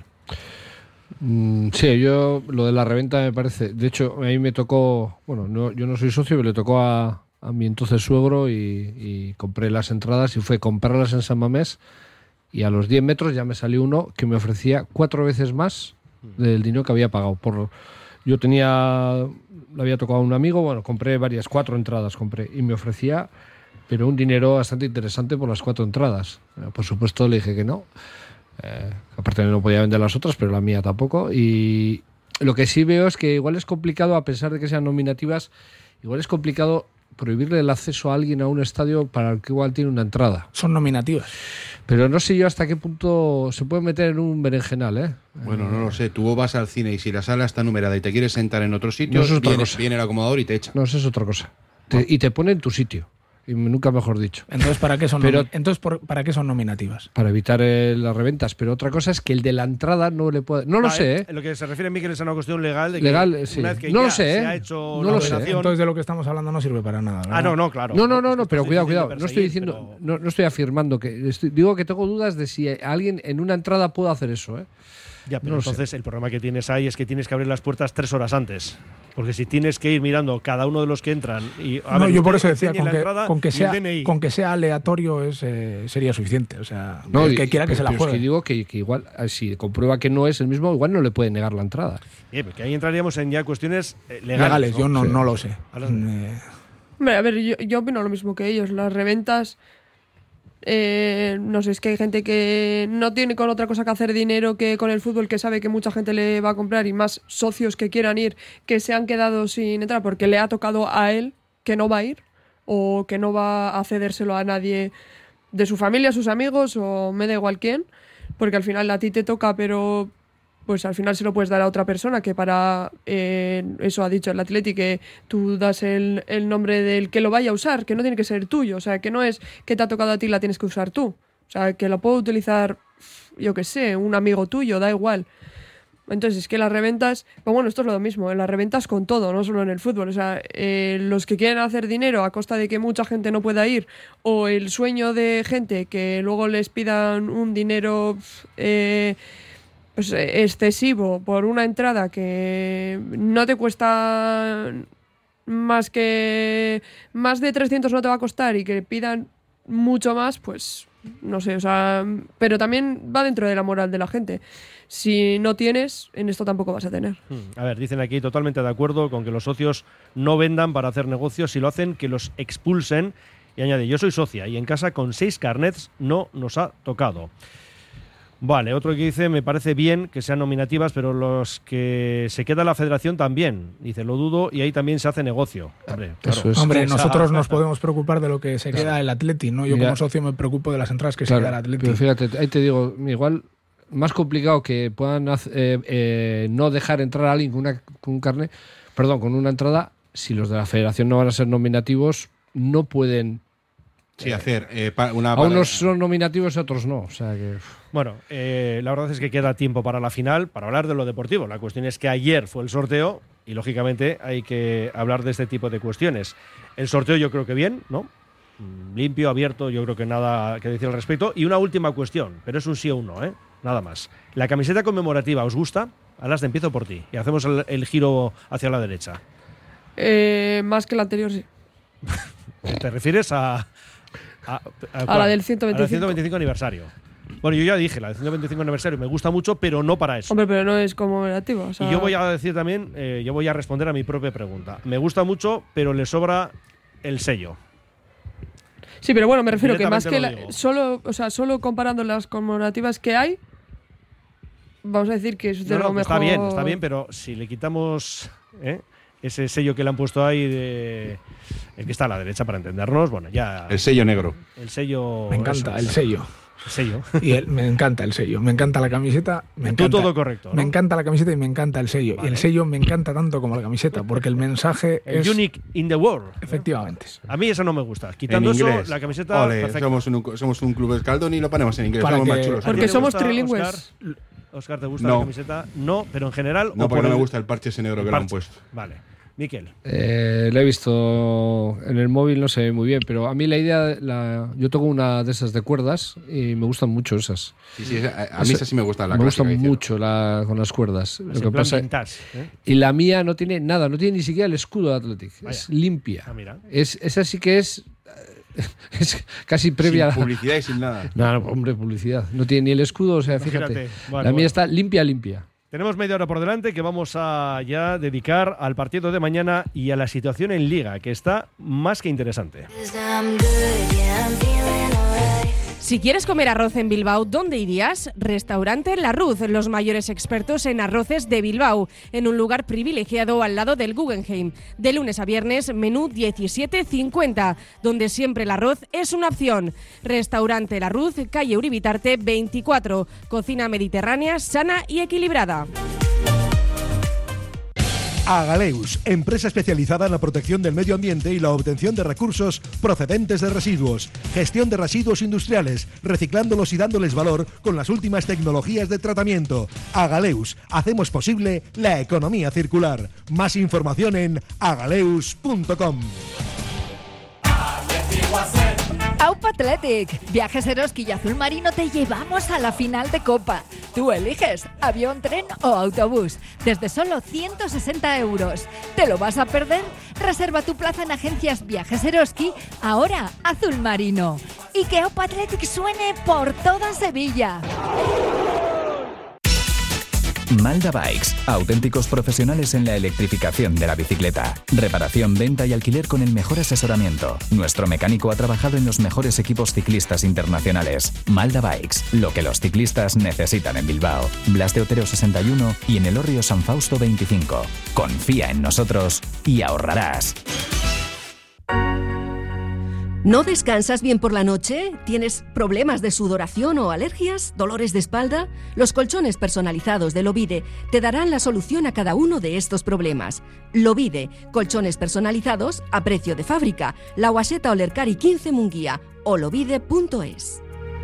Mm, sí, yo lo de la reventa me parece. De hecho, a mí me tocó. Bueno, no, yo no soy socio, pero le tocó a, a mi entonces suegro y, y compré las entradas y fue comprarlas en San Mamés. Y a los diez metros ya me salió uno que me ofrecía cuatro veces más del dinero que había pagado. Por, yo tenía. Le había tocado a un amigo, bueno, compré varias, cuatro entradas compré y me ofrecía, pero un dinero bastante interesante por las cuatro entradas. Eh, Por supuesto, le dije que no. Eh, aparte no podía vender las otras, pero la mía tampoco. Y lo que sí veo es que igual es complicado, a pesar de que sean nominativas, igual es complicado prohibirle el acceso a alguien a un estadio para el que igual tiene una entrada. Son nominativas. Pero no sé yo hasta qué punto se puede meter en un berenjenal, ¿eh? Bueno, no lo sé. Tú vas al cine y si la sala está numerada y te quieres sentar en otro sitio, No, eso es otra viene, cosa. viene el acomodador y te echa. No, eso es otra cosa. Te- y te pone en tu sitio. Y nunca mejor dicho. Entonces, ¿para qué son, Pero- nomi- Entonces, por- ¿para qué son nominativas? Para evitar eh, las reventas. Pero otra cosa es que el de la entrada no le puede. No lo Ah, sé, eh, ¿eh? Lo que se refiere Miquel es a una cuestión legal de que Legal, eh, sí. una vez que No ya lo sé, se ¿eh? ha hecho No la lo sé. operación… Entonces, de lo que estamos hablando no sirve para nada. ¿verdad? Ah, no, no, claro. No, no, no, Es no, que pero esto cuidado, es difícil cuidado. de No estoy perseguir, diciendo, pero- no, no estoy afirmando que. Estoy- digo que tengo dudas de si alguien en una entrada puede hacer eso, ¿eh? Ya, pero No lo sé. entonces el problema que tienes ahí es que tienes que abrir las puertas tres horas antes. Porque si tienes que ir mirando cada uno de los que entran y… a No, ver, yo por usted eso decía, enseñe con la que, entrada con, que y el sea, D N I. con que sea aleatorio es, eh, sería suficiente. O sea, No, el y- que quiera que pero- se la pero es juegue. que digo que, que igual, eh, si comprueba que no es el mismo, igual no le puede negar la entrada. Bien, porque ahí entraríamos en ya cuestiones eh, legales. Legales, yo no, Sí. no lo sé. Hablas de- Eh, Hombre, a ver, yo, yo opino lo mismo que ellos. Las reventas, eh, no sé, es que hay gente que no tiene con otra cosa que hacer dinero que con el fútbol, que sabe que mucha gente le va a comprar y más socios que quieran ir, que se han quedado sin entrar porque le ha tocado a él que no va a ir o que no va a cedérselo a nadie de su familia, sus amigos o me da igual quién, porque al final a ti te toca, pero pues al final se lo puedes dar a otra persona que para, eh, eso ha dicho el Atleti, que tú das el, el nombre del que lo vaya a usar, que no tiene que ser tuyo, o sea, que no es que te ha tocado a ti, la tienes que usar tú, o sea, que lo puedo utilizar, yo qué sé, un amigo tuyo, da igual. Entonces, es que las reventas, pues bueno, esto es lo mismo, en las reventas con todo, no solo en el fútbol. O sea, eh, los que quieren hacer dinero a costa de que mucha gente no pueda ir, o el sueño de gente que luego les pidan un dinero eh, pues, eh, excesivo por una entrada que no te cuesta más que más de trescientos no te va a costar y que pidan mucho más, pues no sé, o sea, pero también va dentro de la moral de la gente. Si no tienes, en esto tampoco vas a tener. A ver, dicen aquí totalmente de acuerdo con que los socios no vendan para hacer negocios. Si lo hacen, que los expulsen. Y añade, yo soy socia y en casa con seis carnets no nos ha tocado. Vale, otro que dice, me parece bien que sean nominativas, pero los que se queda la federación también. Dice, lo dudo y ahí también se hace negocio. Hombre, claro. Eso es. Hombre, O sea, nosotros nos podemos preocupar de lo que se queda el Atleti, ¿no? Yo Mira, como socio me preocupo de las entradas que Claro, se queda el Atleti. pero fíjate, ahí te digo, igual más complicado que puedan hacer- eh, eh, no dejar entrar a alguien con, una, con un carnet, perdón, con una entrada, si los de la federación no van a ser nominativos, no pueden... Sí, hacer eh, pa- una... A unos son nominativos y a otros no. O sea que... Bueno, eh, la verdad es que queda tiempo para la final, para hablar de lo deportivo. La cuestión es que ayer fue el sorteo y, lógicamente, hay que hablar de este tipo de cuestiones. El sorteo yo creo que bien, ¿no? Limpio, abierto, yo creo que nada que decir al respecto. Y una última cuestión, pero es un sí o un no, ¿eh? Nada más. ¿La camiseta conmemorativa os gusta? Alasne, empiezo por ti y hacemos el, el giro hacia la derecha. Eh, más que la anterior, sí. ¿Te refieres a...? A, a, a la del ciento veinticinco. A la ciento veinticinco aniversario. Bueno, yo ya dije, la del ciento veinticinco aniversario me gusta mucho, pero no para eso. Hombre, pero no es conmemorativa. O sea... Y yo voy a decir también, eh, yo voy a responder a mi propia pregunta. Me gusta mucho, pero le sobra el sello. Sí, pero bueno, me refiero que más que la, solo, o sea, solo comparando las conmemorativas que hay, vamos a decir que es de no, lo no, mejor. Está bien, está bien, pero si le quitamos ¿eh? ese sello que le han puesto ahí de el que está a la derecha para entendernos, bueno, ya el sello negro. El sello. Me encanta eso, el sello. El sello. Y el, me encanta el sello. Me encanta la camiseta. Me Tú encanta, todo correcto, ¿no? Me encanta la camiseta y me encanta el sello. Vale. Y el sello me encanta tanto como la camiseta, porque el mensaje el es unique in the world. Efectivamente. A mí eso no me gusta. Quitando en eso, la camiseta. Ole, somos, un, somos un club escaldón y lo ponemos en inglés. Para somos que, más chulos. Porque somos gusta, trilingües. Oscar? Oscar, ¿te gusta no. la camiseta? No, pero en general. No, o porque por no el, me gusta el parche ese negro que le han puesto. Vale. Miquel. Eh, lo he visto en el móvil, no se ve muy bien, pero a mí la idea, la, yo toco una de esas de cuerdas y me gustan mucho esas. Sí, sí, a, a mí esa sí me gusta la Me gusta clásica, mucho la, con las cuerdas. Es Lo en que plan pasa, vintage, ¿eh? Y la mía no tiene nada, no tiene ni siquiera el escudo de Athletic. Vaya. Es limpia. Ah, mira. Es, esa sí que es, es casi previa sin a publicidad y sin nada. No, no, hombre, publicidad. No tiene ni el escudo, o sea, Imagínate. fíjate. Vale, la mía bueno. está limpia, limpia. Tenemos media hora por delante que vamos a ya dedicar al partido de mañana y a la situación en Liga, que está más que interesante. Si quieres comer arroz en Bilbao, ¿dónde irías? Restaurante La Ruz, los mayores expertos en arroces de Bilbao, en un lugar privilegiado al lado del Guggenheim. De lunes a viernes, menú diecisiete cincuenta, donde siempre el arroz es una opción. Restaurante La Ruz, calle Uribitarte veinticuatro, cocina mediterránea, sana y equilibrada. Agaleus, empresa especializada en la protección del medio ambiente y la obtención de recursos procedentes de residuos. Gestión de residuos industriales, reciclándolos y dándoles valor con las últimas tecnologías de tratamiento. Agaleus, hacemos posible la economía circular. Más información en agaleus punto com. Aupa Athletic, Viajes Eroski y Azul Marino te llevamos a la final de Copa. Tú eliges avión, tren o autobús, desde solo ciento sesenta euros. ¿Te lo vas a perder? Reserva tu plaza en agencias Viajes Eroski, ahora Azul Marino. Y que Aupa Athletic suene por toda Sevilla. Malda Bikes, auténticos profesionales en la electrificación de la bicicleta. Reparación, venta y alquiler con el mejor asesoramiento. Nuestro mecánico ha trabajado en los mejores equipos ciclistas internacionales. Malda Bikes, lo que los ciclistas necesitan en Bilbao. Blas de Otero sesenta y uno y en Elorrio San Fausto veinticinco. Confía en nosotros y ahorrarás. ¿No descansas bien por la noche? ¿Tienes problemas de sudoración o alergias? ¿Dolores de espalda? Los colchones personalizados de Lovide te darán la solución a cada uno de estos problemas. Lovide, colchones personalizados a precio de fábrica. La Guaseta Olercari quince Munguía o lovide punto es.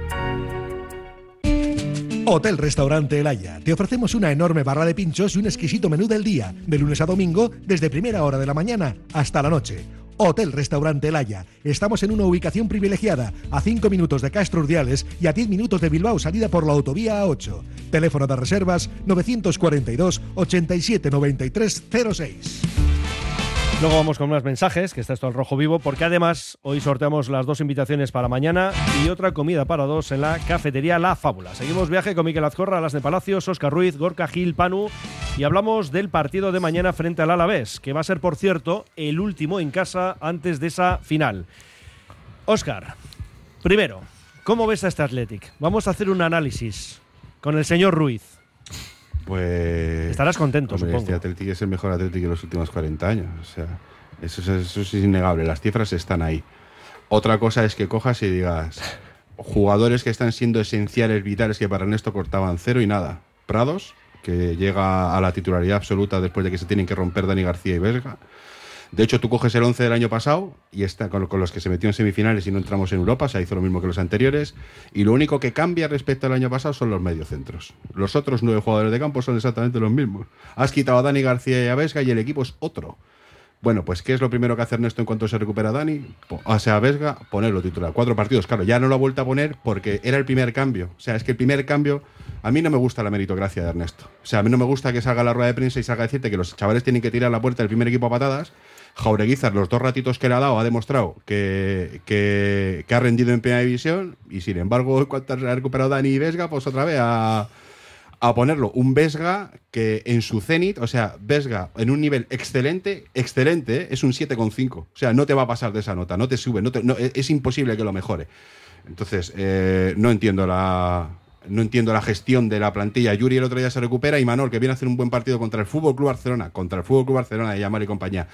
Hotel Restaurante El Haya. Te ofrecemos una enorme barra de pinchos y un exquisito menú del día, de lunes a domingo, desde primera hora de la mañana hasta la noche. Hotel Restaurante El Haya. Estamos en una ubicación privilegiada, a cinco minutos de Castro Urdiales y a diez minutos de Bilbao, salida por la autovía A ocho. Teléfono de reservas novecientos cuarenta y dos, ochenta y siete, noventa y tres, cero seis. Luego vamos con más mensajes, que está esto al rojo vivo, porque además hoy sorteamos las dos invitaciones para mañana y otra comida para dos en la cafetería La Fábula. Seguimos viaje con Miquel Azcorra, Alasne Palacios, Óscar Ruiz, Gorka Gil, Panu, y hablamos del partido de mañana frente al Alavés, que va a ser, por cierto, el último en casa antes de esa final. Óscar, primero, ¿cómo ves a este Athletic? Vamos a hacer un análisis con el señor Ruiz. Pues... Estarás contento, hombre, supongo. Este Athletic es el mejor Athletic de los últimos cuarenta años. O sea, eso, es- eso es innegable. Las cifras están ahí. Otra cosa es que cojas y digas jugadores que están siendo esenciales, vitales, que para Ernesto cortaban cero y nada. Prados, que llega a la titularidad absoluta después de que se tienen que romper Dani García y Vesga. De hecho, tú coges el once del año pasado y está con, con los que se metió en semifinales y no entramos en Europa, o sea, hizo lo mismo que los anteriores, y lo único que cambia respecto al año pasado son los mediocentros. Los otros nueve jugadores de campo son exactamente los mismos. Has quitado a Dani García y a Vesga y el equipo es otro. Bueno, pues ¿qué es lo primero que hace Ernesto en cuanto se recupera Dani? O sea, Vesga, ponerlo titular. Cuatro partidos, claro, ya no lo ha vuelto a poner porque era el primer cambio. O sea, es que el primer cambio, a mí no me gusta la meritocracia de Ernesto. O sea, a mí no me gusta que salga a la rueda de prensa y salga a decirte que los chavales tienen que tirar la puerta del primer equipo a patadas. Jaureguizar, los dos ratitos que le ha dado, ha demostrado que, que, que ha rendido en primera división y sin embargo, en cuanto ha recuperado Dani y Vesga, pues otra vez a... a ponerlo, un Vesga que en su cenit, o sea, Vesga en un nivel excelente, excelente, ¿eh? Es un siete coma cinco. O sea, no te va a pasar de esa nota, no te sube, no te, no, es imposible que lo mejore. Entonces, eh, no entiendo la no entiendo la gestión de la plantilla. Yuri el otro día se recupera y Manol, que viene a hacer un buen partido contra el Fútbol Club Barcelona, contra el Fútbol Club Barcelona de Yamal y compañía.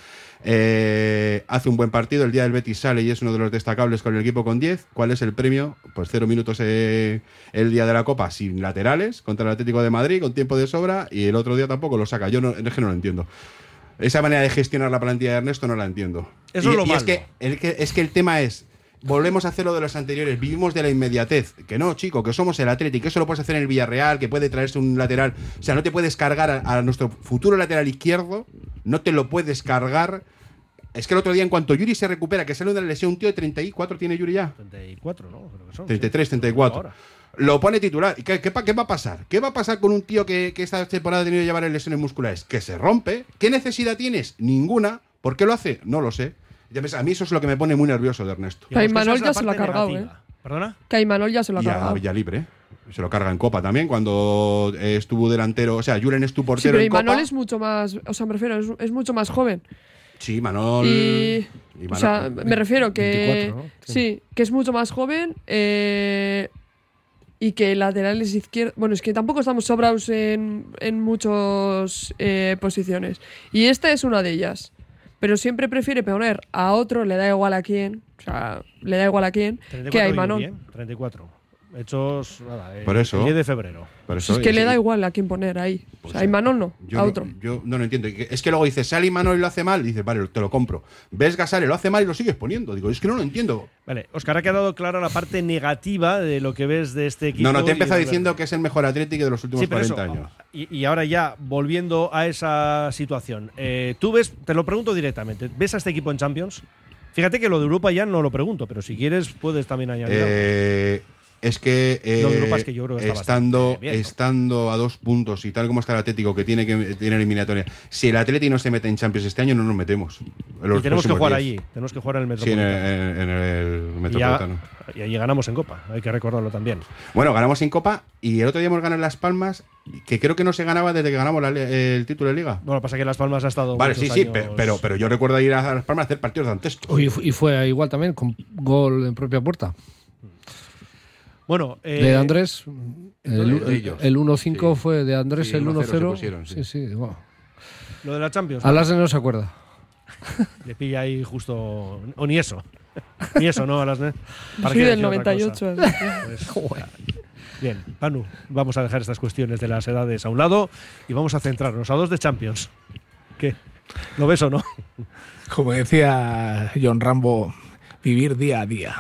Eh, hace un buen partido, el día del Betis sale y es uno de los destacables con el equipo con diez. ¿Cuál es el premio? Pues cero minutos eh, el día de la Copa sin laterales contra el Atlético de Madrid con tiempo de sobra y el otro día tampoco lo saca. Yo no, es que no lo entiendo. Esa manera de gestionar la plantilla de Ernesto no la entiendo. Eso y, es lo y malo. Es que, el que, es que el tema es, volvemos a hacer lo de los anteriores, vivimos de la inmediatez. Que no, chico, que somos el Atlético, que eso lo puedes hacer en el Villarreal, que puede traerse un lateral. O sea, no te puedes cargar a, a nuestro futuro lateral izquierdo, no te lo puedes cargar. Es que el otro día, en cuanto Yuri se recupera, que sale de la lesión, un tío de treinta y cuatro tiene Yuri ya. treinta y cuatro, ¿no? Creo que son, treinta y tres, sí. treinta y cuatro. Ahora. Lo pone titular. ¿Y qué, qué, qué va a pasar? ¿Qué va a pasar con un tío que, que esta temporada ha tenido que llevar lesiones musculares? Que se rompe. ¿Qué necesidad tienes? Ninguna. ¿Por qué lo hace? No lo sé. Ya ves, a mí eso es lo que me pone muy nervioso de Ernesto. Que a Imanol ya se lo ha cargado, ¿eh? ¿Perdona? Que a Imanol ya se lo ha Y a cargado. Villalibre. Se lo carga en Copa también, cuando eh, estuvo delantero. O sea, Julen es tu Sí, portero pero en Imanol Copa. es mucho más. O sea, me refiero, es, es mucho más joven. Sí, Manol. Y, Imanol- o sea, me refiero que. veinticuatro, ¿no? Sí, que es mucho más joven. Eh, y que laterales izquierdos. Bueno, es que tampoco estamos sobrados en, en muchas eh, posiciones. Y esta es una de ellas. Pero siempre prefiere poner a otro, le da igual a quién. O sea, le da igual a quién. Que a Imanol. Yuri, ¿eh? treinta y cuatro. Hechos, nada, el, Por eso. el diez de febrero. Por eso, Es que y- le da igual a quién poner ahí. O sea, a Imanol no, Yo a no- otro. Yo no lo entiendo. Es que luego dices, sale Imanol y lo hace mal, y dices, vale, te lo compro. Vesga sale, lo hace mal y lo sigues poniendo. Digo, es que no lo entiendo. Vale, Óscar, ha quedado clara la parte negativa de lo que ves de este equipo. No, no, te he y empezado de- diciendo que es el mejor Atlético de los últimos Sí, pero cuarenta eso, años. Y, y ahora ya, volviendo a esa situación, eh, tú ves, te lo pregunto directamente, ¿ves a este equipo en Champions? Fíjate que lo de Europa ya no lo pregunto, pero si quieres puedes también añadir. algo. Eh, es que, eh, Lo de Europa es que yo creo que está estando, bastante bien, ¿no? estando a dos puntos y tal como está el Atlético, que tiene que tiene eliminatoria, si el Atlético no se mete en Champions este año, no nos metemos. Los Y tenemos que próximos jugar diez. allí, tenemos que jugar en el Sí, en Metropolitano. el, en el y, ya, Metropolitano. y allí ganamos en Copa, hay que recordarlo también. Bueno, ganamos en Copa y el otro día hemos ganado en Las Palmas, que creo que no se ganaba desde que ganamos la le- el título de Liga. Bueno, pasa que Las Palmas ha estado. Vale, sí, muchos sí, años- pe- pero, pero yo recuerdo ir a Las Palmas a hacer partidos dantescos. Y fu- y fue igual también, con gol en propia puerta. Bueno, eh, De Andrés, el, de ellos. el uno cinco Sí. fue de Andrés, Sí, el uno uno cero se cero. pusieron, sí. Sí, sí, wow. Lo de la Champions. Alasne no se acuerda. Le pilla ahí justo. O ni eso. Ni eso, ¿no, Alasne? ¿Para Soy qué del decir otra noventa y ocho. cosa? así que- Pues, bien, Panu, vamos a dejar estas cuestiones de las edades a un lado y vamos a centrarnos a dos de Champions. ¿Qué? ¿Lo ves o no? Como decía John Rambo, vivir día a día.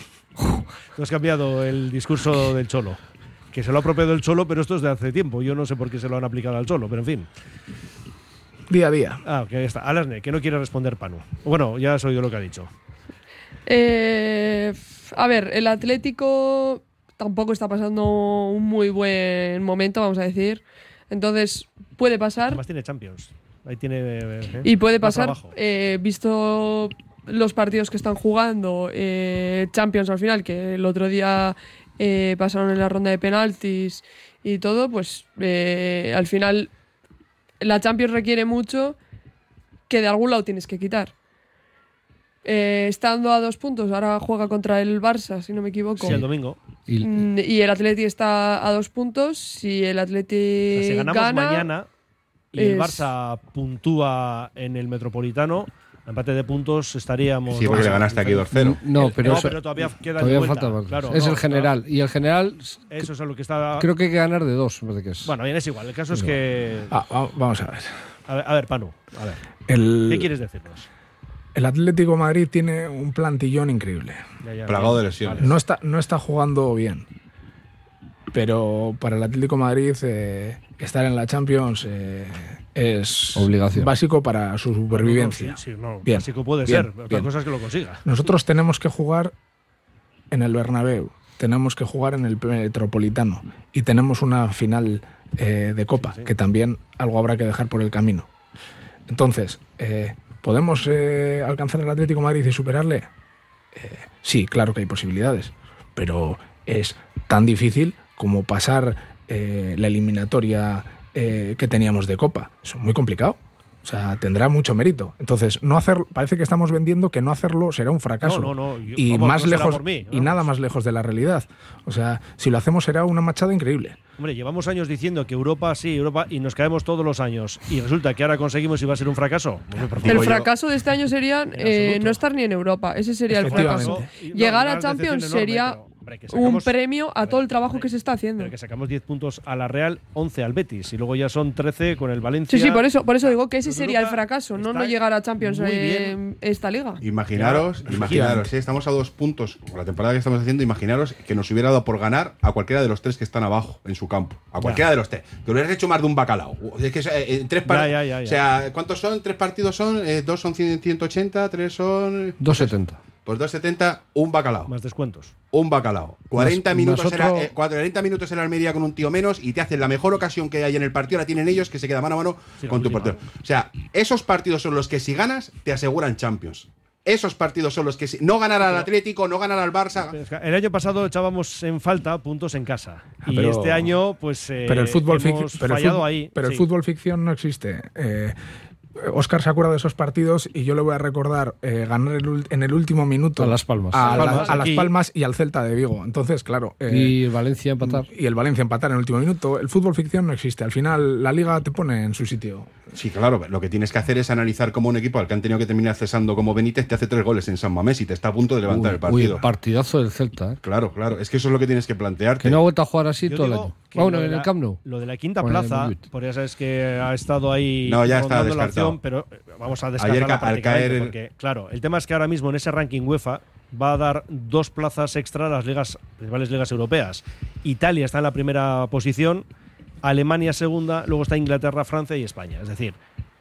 Tú has cambiado el discurso del Cholo. Que se lo ha apropiado el Cholo, pero esto es de hace tiempo. Yo no sé por qué se lo han aplicado al Cholo, pero en fin. Día a día. Ah, ok, ya está. Alasne, que no quiere responder Panu. Bueno, ya has oído lo que ha dicho. Eh, a ver, el Atlético tampoco está pasando un muy buen momento, vamos a decir. Entonces, puede pasar. Además tiene Champions. Ahí tiene. eh, Y puede más pasar, trabajo. eh, visto los partidos que están jugando, eh, Champions al final, que el otro día eh, pasaron en la ronda de penaltis y todo, pues eh, al final la Champions requiere mucho que de algún lado tienes que quitar. Eh, estando a dos puntos, ahora juega contra el Barça, si no me equivoco. Sí, el domingo. Y, Mm, Y el Atleti está a dos puntos. Si el Atleti O sea, si ganamos gana, mañana y el es- Barça puntúa en el Metropolitano, a empate de puntos estaríamos. Sí, porque le ganaste aquí dos cero. no, pero, no, eso- pero todavía queda todavía de vuelta. falta más. Claro, es no, el general. Y el general, Eso es lo que está. creo que hay que ganar de dos. Me parece que es. Bueno, bien, es igual. El caso es que. Ah, va- vamos a ver. A ver, a ver, Panu, a ver. El, ¿Qué quieres decirnos? el Atlético de Madrid tiene un plantillón increíble. Ya, ya, plagado de lesiones. No está, no está jugando bien. Pero para el Atlético de Madrid eh, estar en la Champions eh, es obligación, básico para su supervivencia. No, no, sí, sí, no. Bien, básico puede bien, ser, otra bien. cosa es que lo consiga. Nosotros tenemos que jugar en el Bernabéu, tenemos que jugar en el Metropolitano y tenemos una final eh, de Copa, sí, sí. que también algo habrá que dejar por el camino. Entonces, eh, ¿podemos eh, alcanzar el Atlético de Madrid y superarle? Eh, sí, claro que hay posibilidades, pero es tan difícil como pasar eh, la eliminatoria eh, que teníamos de Copa. Eso es muy complicado. O sea, tendrá mucho mérito. Entonces, no hacer, parece que estamos vendiendo que no hacerlo será un fracaso. No, no, no. Yo, y vamos, más no lejos por mí, y nada más lejos de la realidad. O sea, si lo hacemos será una machada increíble. Hombre, llevamos años diciendo que Europa sí, Europa, y nos caemos todos los años. Y resulta que ahora conseguimos y va a ser un fracaso. El fracaso de este año sería eh, no estar ni en Europa. Ese sería el fracaso. No, Llegar a Champions enorme, sería pero, hombre, sacamos, un premio a todo el trabajo hombre, que se está haciendo. Pero que sacamos diez puntos a la Real, once al Betis. Y luego ya son trece con el Valencia. Sí, sí, por eso, por eso digo que ese sería el fracaso, no no llegar a Champions en esta liga. Imaginaros, claro, imaginaros, ¿eh? Estamos a dos puntos con la temporada que estamos haciendo. Imaginaros que nos hubiera dado por ganar a cualquiera de los tres que están abajo en su campo. A cualquiera ya. de los tres. Que hubieras hecho más de un bacalao. Es que eh, tres par- ya, ya, ya, ya. O sea, ¿cuántos son? ¿Tres partidos son? Eh, ¿Dos son ciento ochenta? ¿Tres son...? doscientos setenta. Pues doscientos setenta, un bacalao. Más descuentos. Un bacalao. cuarenta, Nos, minutos nosotros... era, eh, cuarenta minutos en la Almería con un tío menos y te hacen la mejor ocasión que hay en el partido. La tienen ellos, que se queda mano a mano sí, con tu portero. O sea, esos partidos son los que si ganas te aseguran Champions. Esos partidos son los que si, no ganar al Atlético, no ganar al Barça. El año pasado echábamos en falta puntos en casa. Y pero, este año, pues eh, pero el fútbol hemos fic- pero fallado el fútbol, ahí. Pero sí. el fútbol ficción no existe. Eh, Óscar se acuerda de esos partidos y yo le voy a recordar eh, ganar el, en el último minuto a Las Palmas, a, la, Palmas, a Las Palmas y al Celta de Vigo. Entonces, claro. Eh, y el Valencia empatar. Y el Valencia empatar en el último minuto. El fútbol ficción no existe. Al final, la liga te pone en su sitio. Sí, claro. Lo que tienes que hacer es analizar cómo un equipo al que han tenido que terminar cesando como Benítez te hace tres goles en San Mamés y te está a punto de levantar uy, el partido. Uy, partidazo del Celta. ¿eh? Claro, claro. Es que eso es lo que tienes que plantearte. Que no ha vuelto a jugar así yo todo el año. Bueno, en el Camp Nou. Lo de la quinta bueno, plaza, por ya sabes que ha estado ahí. No, ya está descartado. Opción, pero vamos a descartarla Ayer, prácticamente al caer el... porque, claro, el tema es que ahora mismo en ese ranking UEFA va a dar dos plazas extra a las ligas, principales ligas europeas. Italia está en la primera posición, Alemania segunda, luego está Inglaterra, Francia y España. Es decir,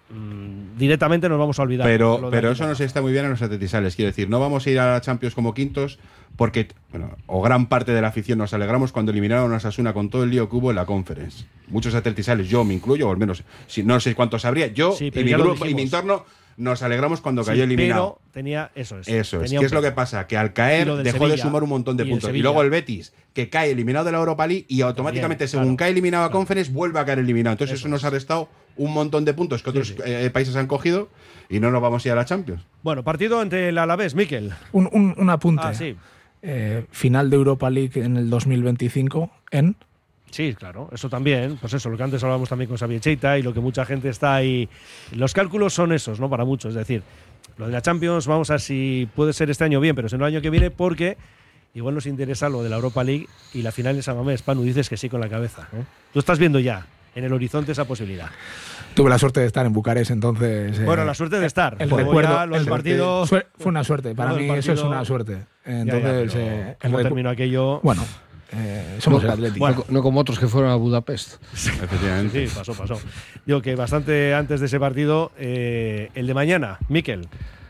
mmm, directamente nos vamos a olvidar. Pero, pero eso no se está muy bien en los atletisales. Quiero decir, no vamos a ir a la Champions como quintos porque, bueno, o gran parte de la afición nos alegramos cuando eliminaron a Osasuna con todo el lío que hubo en la Conference. Muchos atletisales, yo me incluyo, o al menos, si, no sé cuántos habría, yo sí, y, mi grupo, y mi entorno nos alegramos cuando sí, cayó eliminado. Pero tenía, eso es. Eso es. Tenía ¿Qué es lo que pasa? Que al caer dejó Sevilla, de sumar un montón de y puntos. Y luego el Betis, que cae eliminado de la Europa League y automáticamente, También, según claro, cae eliminado a Conference, claro. vuelve a caer eliminado. Entonces eso, eso nos ha restado un montón de puntos que otros sí, sí. Eh, países han cogido y no nos vamos a ir a la Champions. Bueno, partido entre el Alavés, Miquel. Un, un, un apunte. Ah, sí. eh, final de Europa League en el dos mil veinticinco en... Sí, claro, eso también. Pues eso, lo que antes hablábamos también con Xavier Cheita y lo que mucha gente está ahí. Los cálculos son esos, ¿no? Para muchos. Es decir, lo de la Champions, vamos a ver si puede ser este año bien, pero si no el año que viene, porque igual nos interesa lo de la Europa League y la final de San Mamés. Panu, dices que sí con la cabeza. ¿eh? Tú estás viendo ya en el horizonte esa posibilidad. Tuve la suerte de estar en Bucarest, entonces... Bueno, eh, la suerte de estar. El Luego recuerdo, ya, lo el del partido... Fue una suerte, para mí partido, eso es una suerte. Entonces, ya, ya, eh, ¿cómo terminó aquello? Bueno... Eh, somos no, el Atlético. Bueno, no como otros que fueron a Budapest. Efectivamente. Sí, pasó, pasó. Digo que bastante antes de ese partido, eh, el de mañana, Miquel.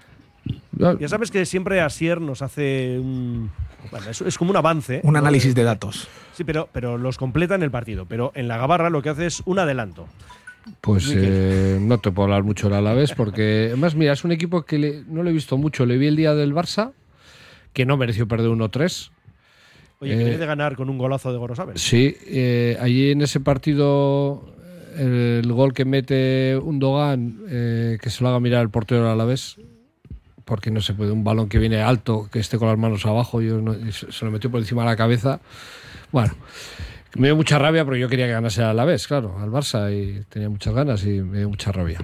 Ya, ya sabes que siempre Asier nos hace un... Bueno, es, es como un avance. Un ¿no? análisis de datos. Sí, pero, pero los completa en el partido. Pero en la Gabarra lo que hace es un adelanto. Pues eh, no te puedo hablar mucho del Alavés porque, además, mira, es un equipo que le, no le he visto mucho. Le vi el día del Barça, que no mereció perder uno tres. Oye, que eh, viene de ganar con un golazo de Gorosabel. Sí, eh, allí en ese partido, el, el gol que mete Undogan, eh, que se lo haga mirar el portero del Alavés, porque no se puede, un balón que viene alto, que esté con las manos abajo, yo no, se lo metió por encima de la cabeza. Bueno, me dio mucha rabia porque yo quería que ganase al Alavés, claro, al Barça, y tenía muchas ganas y me dio mucha rabia.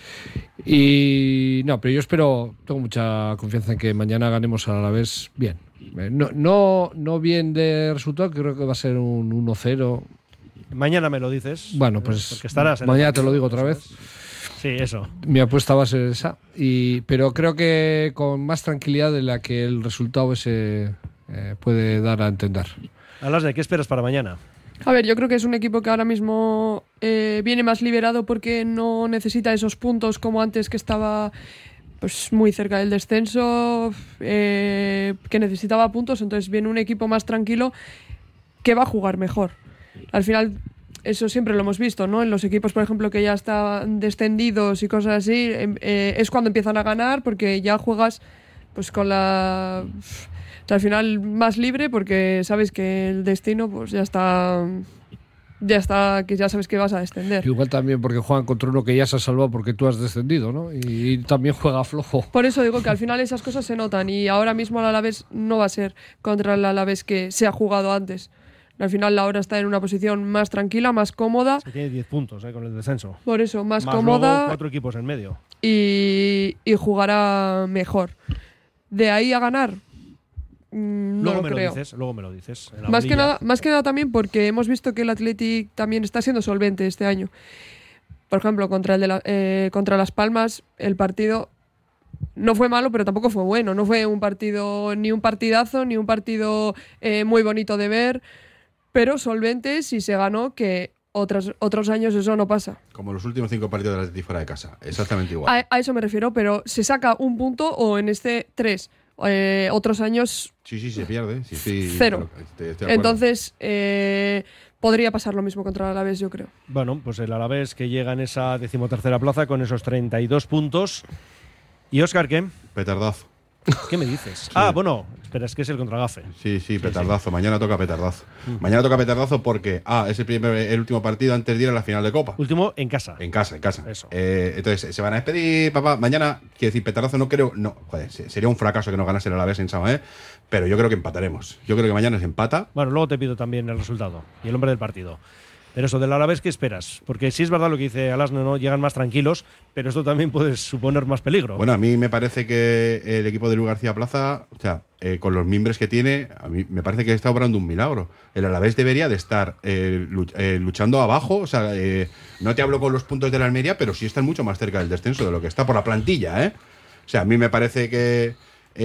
Y no, pero yo espero, tengo mucha confianza en que mañana ganemos al Alavés bien. No, no, no bien de resultado, creo que va a ser un uno cero. Mañana me lo dices. Bueno, pues estarás mañana te lo digo otra vez. Sí, eso. Mi apuesta va a ser esa. Y, pero creo que con más tranquilidad de la que el resultado ese eh, puede dar a entender. Alasne, ¿qué esperas para mañana? A ver, yo creo que es un equipo que ahora mismo eh, viene más liberado porque no necesita esos puntos como antes, que estaba pues muy cerca del descenso, eh, que necesitaba puntos. Entonces viene un equipo más tranquilo que va a jugar mejor. Al final, eso siempre lo hemos visto, ¿no? En los equipos, por ejemplo, que ya están descendidos y cosas así, eh, es cuando empiezan a ganar, porque ya juegas pues con la... O sea, al final más libre, porque sabes que el destino pues ya está, ya está, que ya sabes que vas a descender. Igual también porque juegan contra uno que ya se ha salvado porque tú has descendido, ¿no? Y, y también juega flojo. Por eso digo que al final esas cosas se notan, y ahora mismo el Alavés no va a ser contra el Alavés que se ha jugado antes. Al final la hora está en una posición más tranquila, más cómoda. Se tiene diez puntos eh, con el descenso. Por eso, más, más cómoda. Luego cuatro equipos en medio. Y, y jugará mejor. De ahí a ganar, no luego lo me creo. lo dices, luego me lo dices. Más que, nada, más que nada también porque hemos visto que el Athletic también está siendo solvente este año. Por ejemplo, contra, el de la, eh, contra Las Palmas, el partido no fue malo, pero tampoco fue bueno. No fue un partido, ni un partidazo, ni un partido eh, muy bonito de ver, pero solvente si se ganó, que otros, otros años eso no pasa. Como los últimos cinco partidos del Athletic fuera de casa. Exactamente igual. A, a eso me refiero, pero se saca un punto o en este tres. Eh, otros años sí, sí, se pierde. Sí, sí, cero. Estoy, estoy Entonces, eh, podría pasar lo mismo contra el Alavés, yo creo. Bueno, pues el Alavés que llega en esa decimotercera plaza con esos treinta y dos puntos. ¿Y Óscar qué? Petardazo. ¿Qué me dices? Sí. Ah, bueno, espera, es que es el contragafe. Sí, sí, petardazo. Sí, sí. Mañana toca petardazo. Mm. Mañana toca petardazo porque, ah, es el, primer, el último partido antes de ir a la final de Copa. Último en casa. En casa, en casa. Eso. Eh, entonces, se van a despedir, papá. Mañana, quiero decir, petardazo no creo. No, joder, sería un fracaso que no ganase el Alavés en San Mamés, pero yo creo que empataremos. Yo creo que mañana se empata. Bueno, luego te pido también el resultado y el nombre del partido. Pero eso, del Alavés, ¿qué esperas? Porque sí es verdad lo que dice Alasne, ¿no? Llegan más tranquilos, pero esto también puede suponer más peligro. Bueno, a mí me parece que el equipo de Luis García Plaza, o sea, eh, con los mimbres que tiene, a mí me parece que está obrando un milagro. El Alavés debería de estar eh, luch eh, luchando abajo, o sea, eh, no te hablo con los puntos de la Almería, pero sí están mucho más cerca del descenso de lo que está por la plantilla, ¿eh? O sea, a mí me parece que...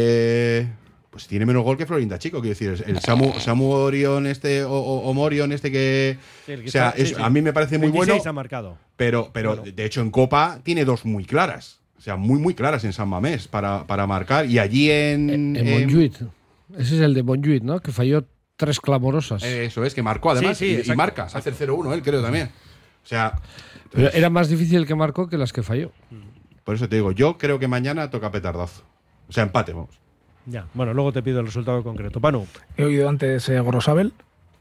Eh, pues tiene menos gol que Florinda Chico, quiero decir, el Samu, Samu Orión este, o, o, o Morión este que... Sí, el que o sea, está, es, sí, sí. a mí me parece muy bueno, ha marcado. pero, pero Bueno. de hecho en Copa tiene dos muy claras, o sea, muy muy claras en San Mamés para, para marcar, y allí en... En en- Montjuïc. Ese es el de Montjuïc, ¿no? Que falló tres clamorosas. Eso es, que marcó además, Sí, sí, y- y, exacto, marca, hace el cero uno él creo también. O sea, Pero era más difícil el que marcó que las que falló. por eso te digo, yo creo que mañana toca petardazo. O sea, empate, vamos. Ya, bueno, luego te pido el resultado concreto. Panu, He oído antes eh, Gorosabel.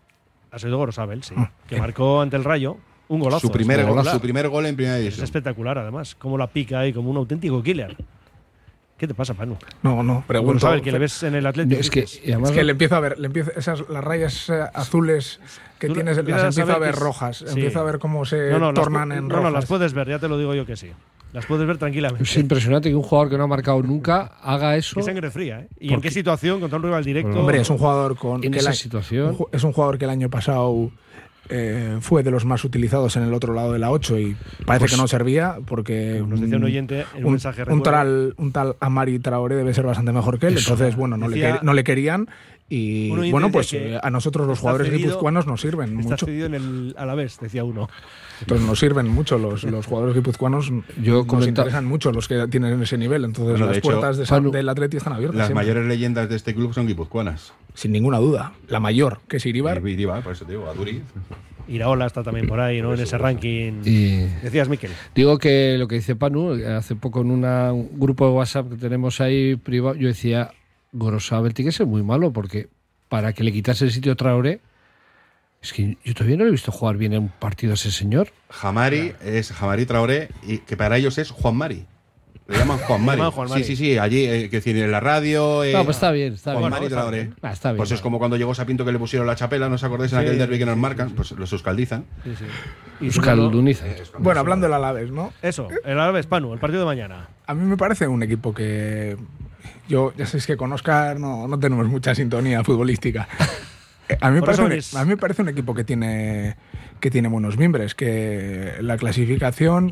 has oído Gorosabel, sí, que marcó ante el Rayo un golazo. Su primer, gol, espectacular. su primer gol en primera Es división. espectacular, además, como la pica ahí, como un auténtico killer. ¿Qué te pasa, Panu? No, no, pregunto. Gorosabel, que le ves en el Atlético. Es que, y además, Es que le empiezo a ver, le empiezo, esas las rayas eh, azules que Tú tienes, las empiezas a empiezo saber a ver que es- rojas. sí. Empiezo a ver cómo se No, no, las tornan pu- en no, rojas. no, las puedes ver, ya te lo digo yo que sí. Las puedes ver tranquilamente. es impresionante que un jugador que no ha marcado nunca haga eso. Qué sangre fría, ¿eh? ¿Y en Porque- qué situación? Contra un rival directo. Hombre, es un jugador con En que esa el- situación. un ju- es un jugador que el año pasado eh, fue de los más utilizados en el otro lado de la ocho y parece Pues- que no servía porque Nos decía un oyente en un un, mensaje, un recuerdo. tal un tal Amari Traoré debe ser bastante mejor que él, Eso. entonces bueno, no, Decía- le, quer- no le querían y Un oyente bueno, decía pues que eh, a nosotros los está jugadores cedido- guipuzcoanos nos sirven Está mucho. cedido en el Alavés, decía uno. Entonces nos sirven mucho los, los jugadores guipuzcoanos, Yo nos comenta- interesan mucho los que tienen ese nivel, entonces Bueno, de las hecho, puertas de San- Panu- del Atleti están abiertas Las siempre. mayores leyendas de este club son guipuzcoanas. Sin ninguna duda, la mayor, que es Iribar. Y Iribar, por eso te digo, Aduriz. Iraola está también por ahí, ¿no? En ese ranking. Y Decías, Miquel. digo que lo que dice Panu, hace poco en una- un grupo de WhatsApp que tenemos ahí privado, yo decía, Gorosabel tiene que ser muy malo porque para que le quitase el sitio a Traoré, es que yo todavía no lo he visto jugar bien en un partido a ese señor. Jamari es Jamari Traoré, y que para ellos es Juan Mari. Le llaman Juan Mari. llaman Juan Mari. Sí, sí, sí, allí, eh, que decir, en la radio. eh, No, pues está bien, está Juan bien. Mari Bueno, está Traoré. bien. Ah, está bien, Pues es vale. como cuando llegó Sapinto que le pusieron la chapela, ¿no os acordáis en Sí, aquel derbi sí, que nos sí, marcan? sí, Pues los euskaldizan. Sí, sí. Y Euskalduniza. Bueno, hablando del Alavés, ¿no? Eso, el Alavés, Panu, el partido de mañana. A mí me parece un equipo que yo, ya sabéis que con Óscar no, no tenemos mucha sintonía futbolística. Eh, A mí, me Por parece eso un, venís. a mí me parece un equipo que tiene, que tiene buenos miembros, que la clasificación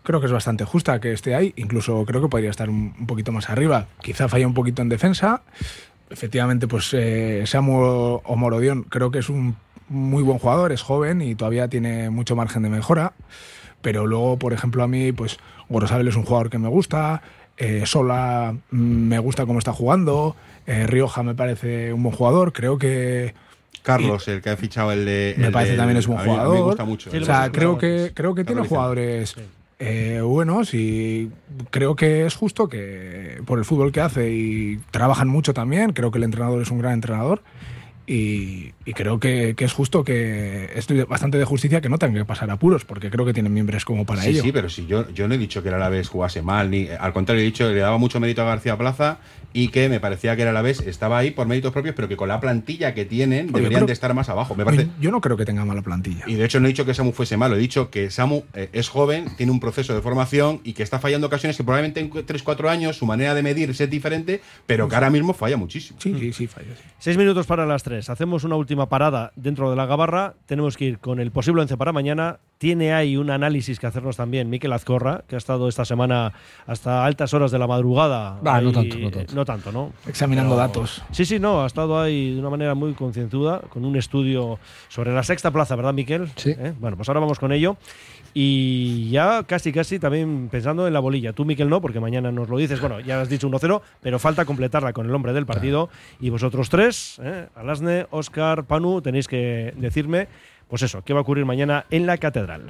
creo que es bastante justa que esté ahí. Incluso creo que podría estar un, un poquito más arriba. Quizá falla un poquito en defensa. Efectivamente, pues eh, Samu Omorodion creo que es un muy buen jugador, es joven y todavía tiene mucho margen de mejora. Pero luego, por ejemplo, a mí, pues Gorosabel es un jugador que me gusta. Eh, Sola mm, me gusta cómo está jugando. Eh, Rioja me parece un buen jugador. Creo que Carlos, el que ha fichado el de. Me el parece de, también es un a mí, jugador. A mí me gusta mucho. Sí, o sea, creo que, creo que tiene jugadores eh, buenos y creo que es justo que por el fútbol que hace y trabajan mucho también. Creo que el entrenador es un gran entrenador. Y, y creo que, que es justo que estoy bastante de justicia que no tengan que pasar apuros, porque creo que tienen miembros como para sí, ello. Sí, pero si yo, yo no he dicho que el Alavés jugase mal, ni al contrario, he dicho que le daba mucho mérito a García Plaza y que me parecía que el Alavés estaba ahí por méritos propios, pero que con la plantilla que tienen Oye, deberían pero, de estar más abajo. Me parece. Yo no creo que tenga mala plantilla. Y de hecho no he dicho que Samu fuese malo, he dicho que Samu eh, es joven, tiene un proceso de formación y que está fallando ocasiones que probablemente en tres cuatro años su manera de medir es diferente, pero que ahora mismo falla muchísimo. Sí, sí, sí, falla. Sí. Seis minutos para las tres. Hacemos una última parada dentro de la gabarra. Tenemos que ir con el posible once para mañana. Tiene ahí un análisis que hacernos también Mikel Azcorra, que ha estado esta semana hasta altas horas de la madrugada. Ah, ahí, no tanto, no tanto. No tanto, ¿no? Examinando Pero, datos. Sí, sí, no, ha estado ahí de una manera muy concienzuda, con un estudio sobre la sexta plaza, ¿verdad, Mikel? Sí. ¿Eh? Bueno, pues ahora vamos con ello. Y ya casi, casi también pensando en la bolilla. Tú, Mikel, no, porque mañana nos lo dices. Bueno, ya has dicho uno cero, pero falta completarla con el hombre del partido. Y vosotros tres, ¿eh? Alasne, Óscar, Panu, tenéis que decirme, pues eso, qué va a ocurrir mañana en la Catedral.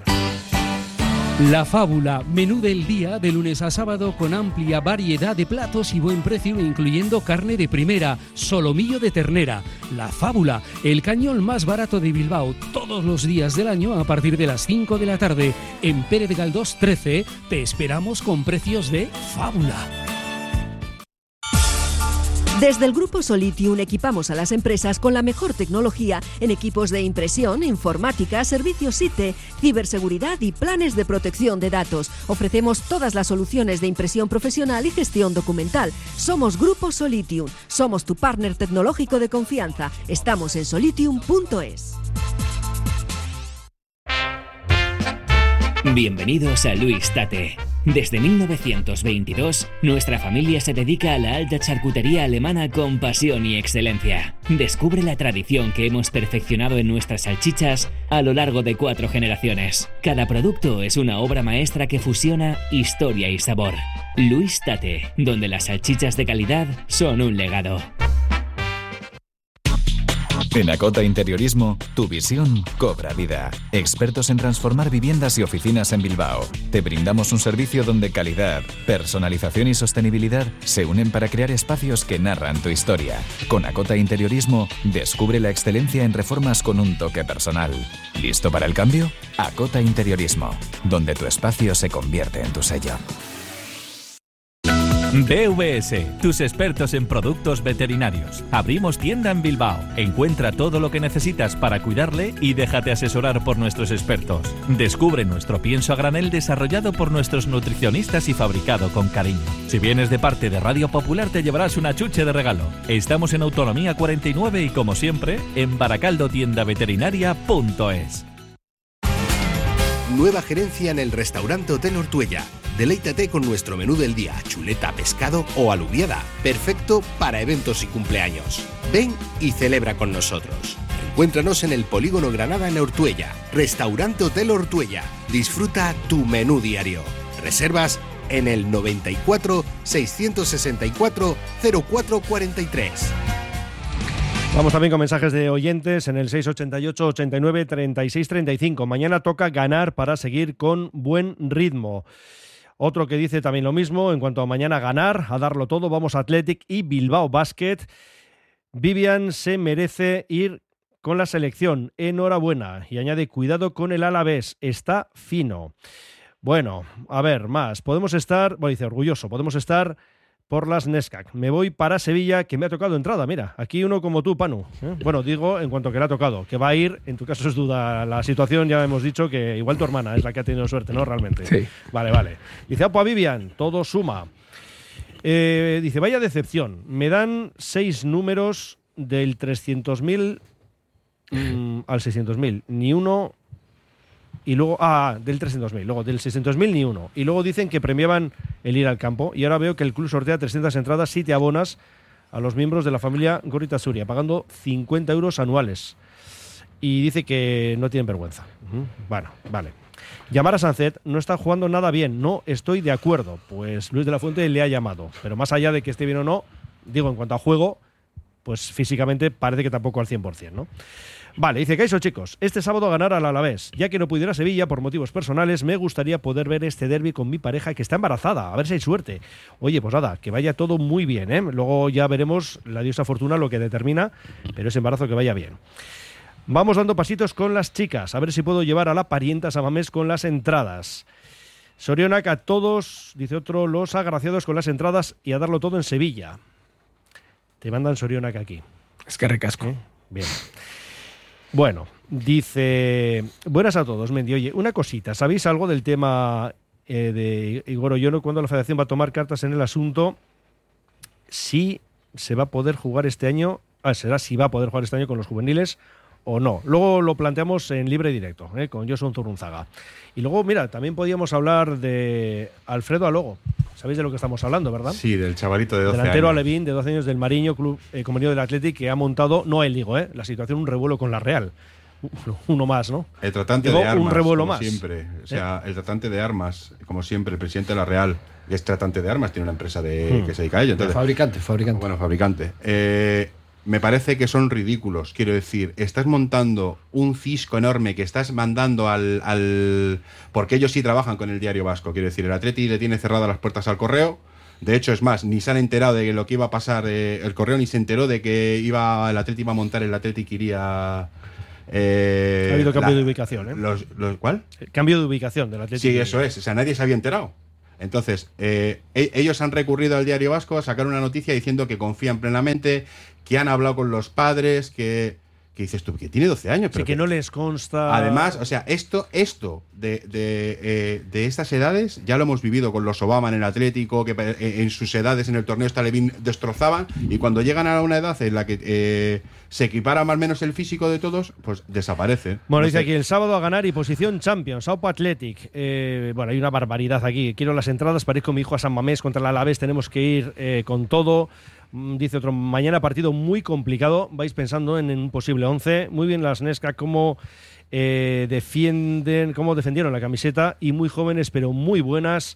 La Fábula, menú del día de lunes a sábado con amplia variedad de platos y buen precio, incluyendo carne de primera, solomillo de ternera. La Fábula, el cañón más barato de Bilbao, todos los días del año a partir de las cinco de la tarde. En Pérez Galdós trece te esperamos con precios de Fábula. Desde el Grupo Solitium equipamos a las empresas con la mejor tecnología en equipos de impresión, informática, servicios I T, ciberseguridad y planes de protección de datos. Ofrecemos todas las soluciones de impresión profesional y gestión documental. Somos Grupo Solitium. Somos tu partner tecnológico de confianza. Estamos en solitium punto es. Bienvenidos a Luis Tate. Desde mil novecientos veintidós, nuestra familia se dedica a la alta charcutería alemana con pasión y excelencia. Descubre la tradición que hemos perfeccionado en nuestras salchichas a lo largo de cuatro generaciones. Cada producto es una obra maestra que fusiona historia y sabor. Luis Tate, donde las salchichas de calidad son un legado. En Acota Interiorismo, tu visión cobra vida. Expertos en transformar viviendas y oficinas en Bilbao. Te brindamos un servicio donde calidad, personalización y sostenibilidad se unen para crear espacios que narran tu historia. Con Acota Interiorismo, descubre la excelencia en reformas con un toque personal. ¿Listo para el cambio? Acota Interiorismo, donde tu espacio se convierte en tu sello. B V S, tus expertos en productos veterinarios. Abrimos tienda en Bilbao. Encuentra todo lo que necesitas para cuidarle y déjate asesorar por nuestros expertos. Descubre nuestro pienso a granel desarrollado por nuestros nutricionistas y fabricado con cariño. Si vienes de parte de Radio Popular te llevarás una chuche de regalo. Estamos en Autonomía cuarenta y nueve y como siempre en baracaldo tienda veterinaria punto es. Nueva gerencia en el restaurante Hotel Ortuella. Deleítate con nuestro menú del día, chuleta, pescado o alubiada. Perfecto para eventos y cumpleaños. Ven y celebra con nosotros. Encuéntranos en el Polígono Granada en Ortuella. Restaurante Hotel Ortuella. Disfruta tu menú diario. Reservas en el noventa y cuatro, seiscientos sesenta y cuatro, cero cuatro cuarenta y tres. Vamos también con mensajes de oyentes en el seis ochenta y ocho, ochenta y nueve, treinta y seis, treinta y cinco. Mañana toca ganar para seguir con buen ritmo. Otro que dice también lo mismo, en cuanto a mañana ganar, a darlo todo, vamos a Athletic y Bilbao Basket. Vivian se merece ir con la selección, enhorabuena. Y añade, cuidado con el Alavés, está fino. Bueno, a ver, más, podemos estar, bueno, dice orgulloso, podemos estar por las Nescac. Me voy para Sevilla, que me ha tocado entrada, mira, aquí uno como tú, Panu. ¿eh? Bueno, digo, en cuanto que le ha tocado, que va a ir, en tu caso es duda la situación, ya hemos dicho que igual tu hermana es la que ha tenido suerte, ¿no? Realmente. Sí. Vale, vale. Dice, Apo a Vivian, todo suma. Eh, dice, vaya decepción, me dan seis números del trescientos mil mmm, al seiscientos mil, ni uno Y luego, ah, del trescientos mil, luego del seiscientos mil ni uno. Y luego dicen que premiaban el ir al campo. Y ahora veo que el club sortea trescientas entradas si te abonas a los miembros de la familia Gorrita Suria, pagando cincuenta euros anuales. Y dice que no tienen vergüenza. Uh-huh. Bueno, vale. Llamar a Sancet, no está jugando nada bien, no estoy de acuerdo. Pues Luis de la Fuente le ha llamado. Pero más allá de que esté bien o no, digo, en cuanto a juego, pues físicamente parece que tampoco al cien por cien, ¿no? Vale, dice Kaiso, chicos, este sábado a ganar al Alavés. Ya que no pudiera a Sevilla por motivos personales, me gustaría poder ver este derbi con mi pareja que está embarazada. A ver si hay suerte. Oye, pues nada, que vaya todo muy bien, ¿eh? Luego ya veremos la diosa Fortuna lo que determina, pero ese embarazo que vaya bien. Vamos dando pasitos con las chicas. A ver si puedo llevar a la parienta Samamés con las entradas. Sorionak a todos, dice otro, los agraciados con las entradas y a darlo todo en Sevilla. Te mandan Sorionak aquí. Es que recasco. ¿Eh? Bien. Bueno, dice... Buenas a todos, Mendy. Oye, una cosita. ¿Sabéis algo del tema eh, de Igor Oyono? ¿Cuándo la Federación va a tomar cartas en el asunto? Si se va a poder jugar este año... Ah, será si va a poder jugar este año con los juveniles o no. Luego lo planteamos en libre directo, ¿eh? Con Joson Zurunzaga. Y luego, mira, también podíamos hablar de Alfredo Alogo. ¿Sabéis de lo que estamos hablando, verdad? Sí, del chavalito de doce Delantero años. alevín de doce años del Mariño, club eh, compañero del Athletic, que ha montado, no el Ligo, ¿eh? La situación, un revuelo con la Real. Uno más, ¿no? El tratante Digo, de armas, un revuelo como más. siempre. O sea, ¿Eh? el tratante de armas, como siempre, el presidente de la Real es tratante de armas, tiene una empresa de Hmm. que se dedica a ello. Entonces, fabricante, fabricante. Bueno, fabricante. Eh, me parece que son ridículos. Quiero decir, estás montando un cisco enorme que estás mandando al, al... Porque ellos sí trabajan con el Diario Vasco. Quiero decir, el Atleti le tiene cerradas las puertas al correo. De hecho, es más, ni se han enterado de lo que iba a pasar eh, el correo, ni se enteró de que iba el Atleti iba a montar el Atleti que iría... Eh, ha habido cambio la, de ubicación, ¿eh? Los, los, ¿Cuál? El cambio de ubicación del Atleti. Sí, eso es. O sea, nadie se había enterado. Entonces, eh, e- ellos han recurrido al Diario Vasco a sacar una noticia diciendo que confían plenamente, que han hablado con los padres, que, que dices tú, que tiene doce años. Pero sí, que, que no les consta... Además, o sea, esto esto de, de, eh, de estas edades ya lo hemos vivido con los Obama en el Atlético, que eh, en sus edades en el torneo Stalevín destrozaban, y cuando llegan a una edad en la que eh, se equipara más o menos el físico de todos, pues desaparecen. Bueno, No dice sé. aquí el sábado a ganar y posición Champions, Aupa Athletic. Eh, bueno, hay una barbaridad aquí. Quiero las entradas para ir con mi hijo a San Mamés contra el Alavés. Tenemos que ir eh, con todo. Mm, Dice otro, mañana partido muy complicado. Vais pensando en, en un posible once. Muy bien las Nesca, cómo eh, defienden, cómo defendieron la camiseta. Y muy jóvenes, pero muy buenas.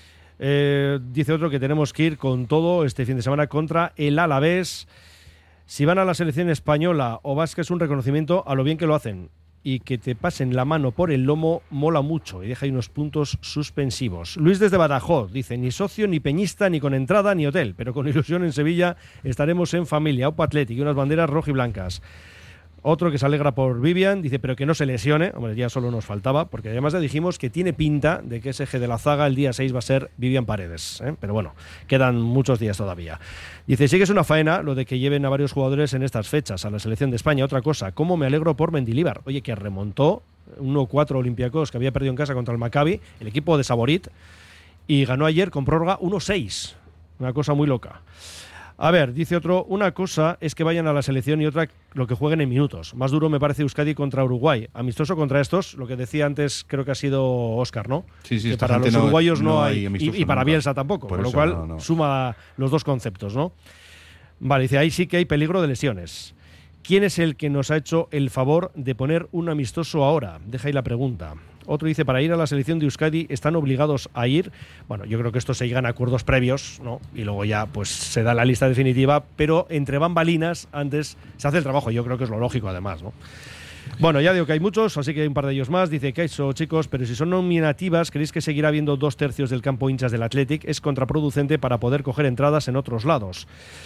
Eh, dice otro que tenemos que ir con todo este fin de semana contra el Alavés. Si van a la selección española o vasca es un reconocimiento a lo bien que lo hacen. Y que te pasen la mano por el lomo mola mucho y deja ahí unos puntos suspensivos. Luis desde Badajoz dice, ni socio, ni peñista, ni con entrada, ni hotel, pero con ilusión en Sevilla estaremos en familia. Aupa Athletic y unas banderas rojas y blancas. Otro que se alegra por Vivian, dice, pero que no se lesione. Hombre, ya solo nos faltaba, porque además ya dijimos que tiene pinta de que ese eje de la zaga el día seis va a ser Vivian Paredes, ¿eh? Pero bueno, quedan muchos días todavía. Dice, sí que es una faena lo de que lleven a varios jugadores en estas fechas a la selección de España. Otra cosa, cómo me alegro por Mendilibar. Oye, que remontó uno cuatro Olympiacos que había perdido en casa contra el Maccabi, el equipo de Saborit, y ganó ayer con prórroga uno seis. Una cosa muy loca. A ver, dice otro, una cosa es que vayan a la selección y otra lo que jueguen en minutos. Más duro me parece Euskadi contra Uruguay. Amistoso contra estos, lo que decía antes creo que ha sido Óscar, ¿no? Sí, sí, que esta para los gente no- uruguayos no, no hay, hay amistoso y, y para nunca. Bielsa tampoco, Por con lo eso, cual no, no. suma los dos conceptos, ¿no? Vale, dice, ahí sí que hay peligro de lesiones. ¿Quién es el que nos ha hecho el favor de poner un amistoso ahora? Deja ahí la pregunta. Otro dice, para ir a la selección de Euskadi están obligados a ir. Bueno, yo creo que esto se llegan a acuerdos previos, ¿no? Y luego ya pues se da la lista definitiva, pero entre bambalinas antes se hace el trabajo. Yo creo que es lo lógico además, ¿no? Bueno, ya digo que hay muchos, así que hay un par de ellos más. Dice que eso, chicos, pero si son nominativas, ¿creéis que seguirá habiendo dos tercios del campo hinchas del Athletic? Es contraproducente para poder coger entradas en otros lados.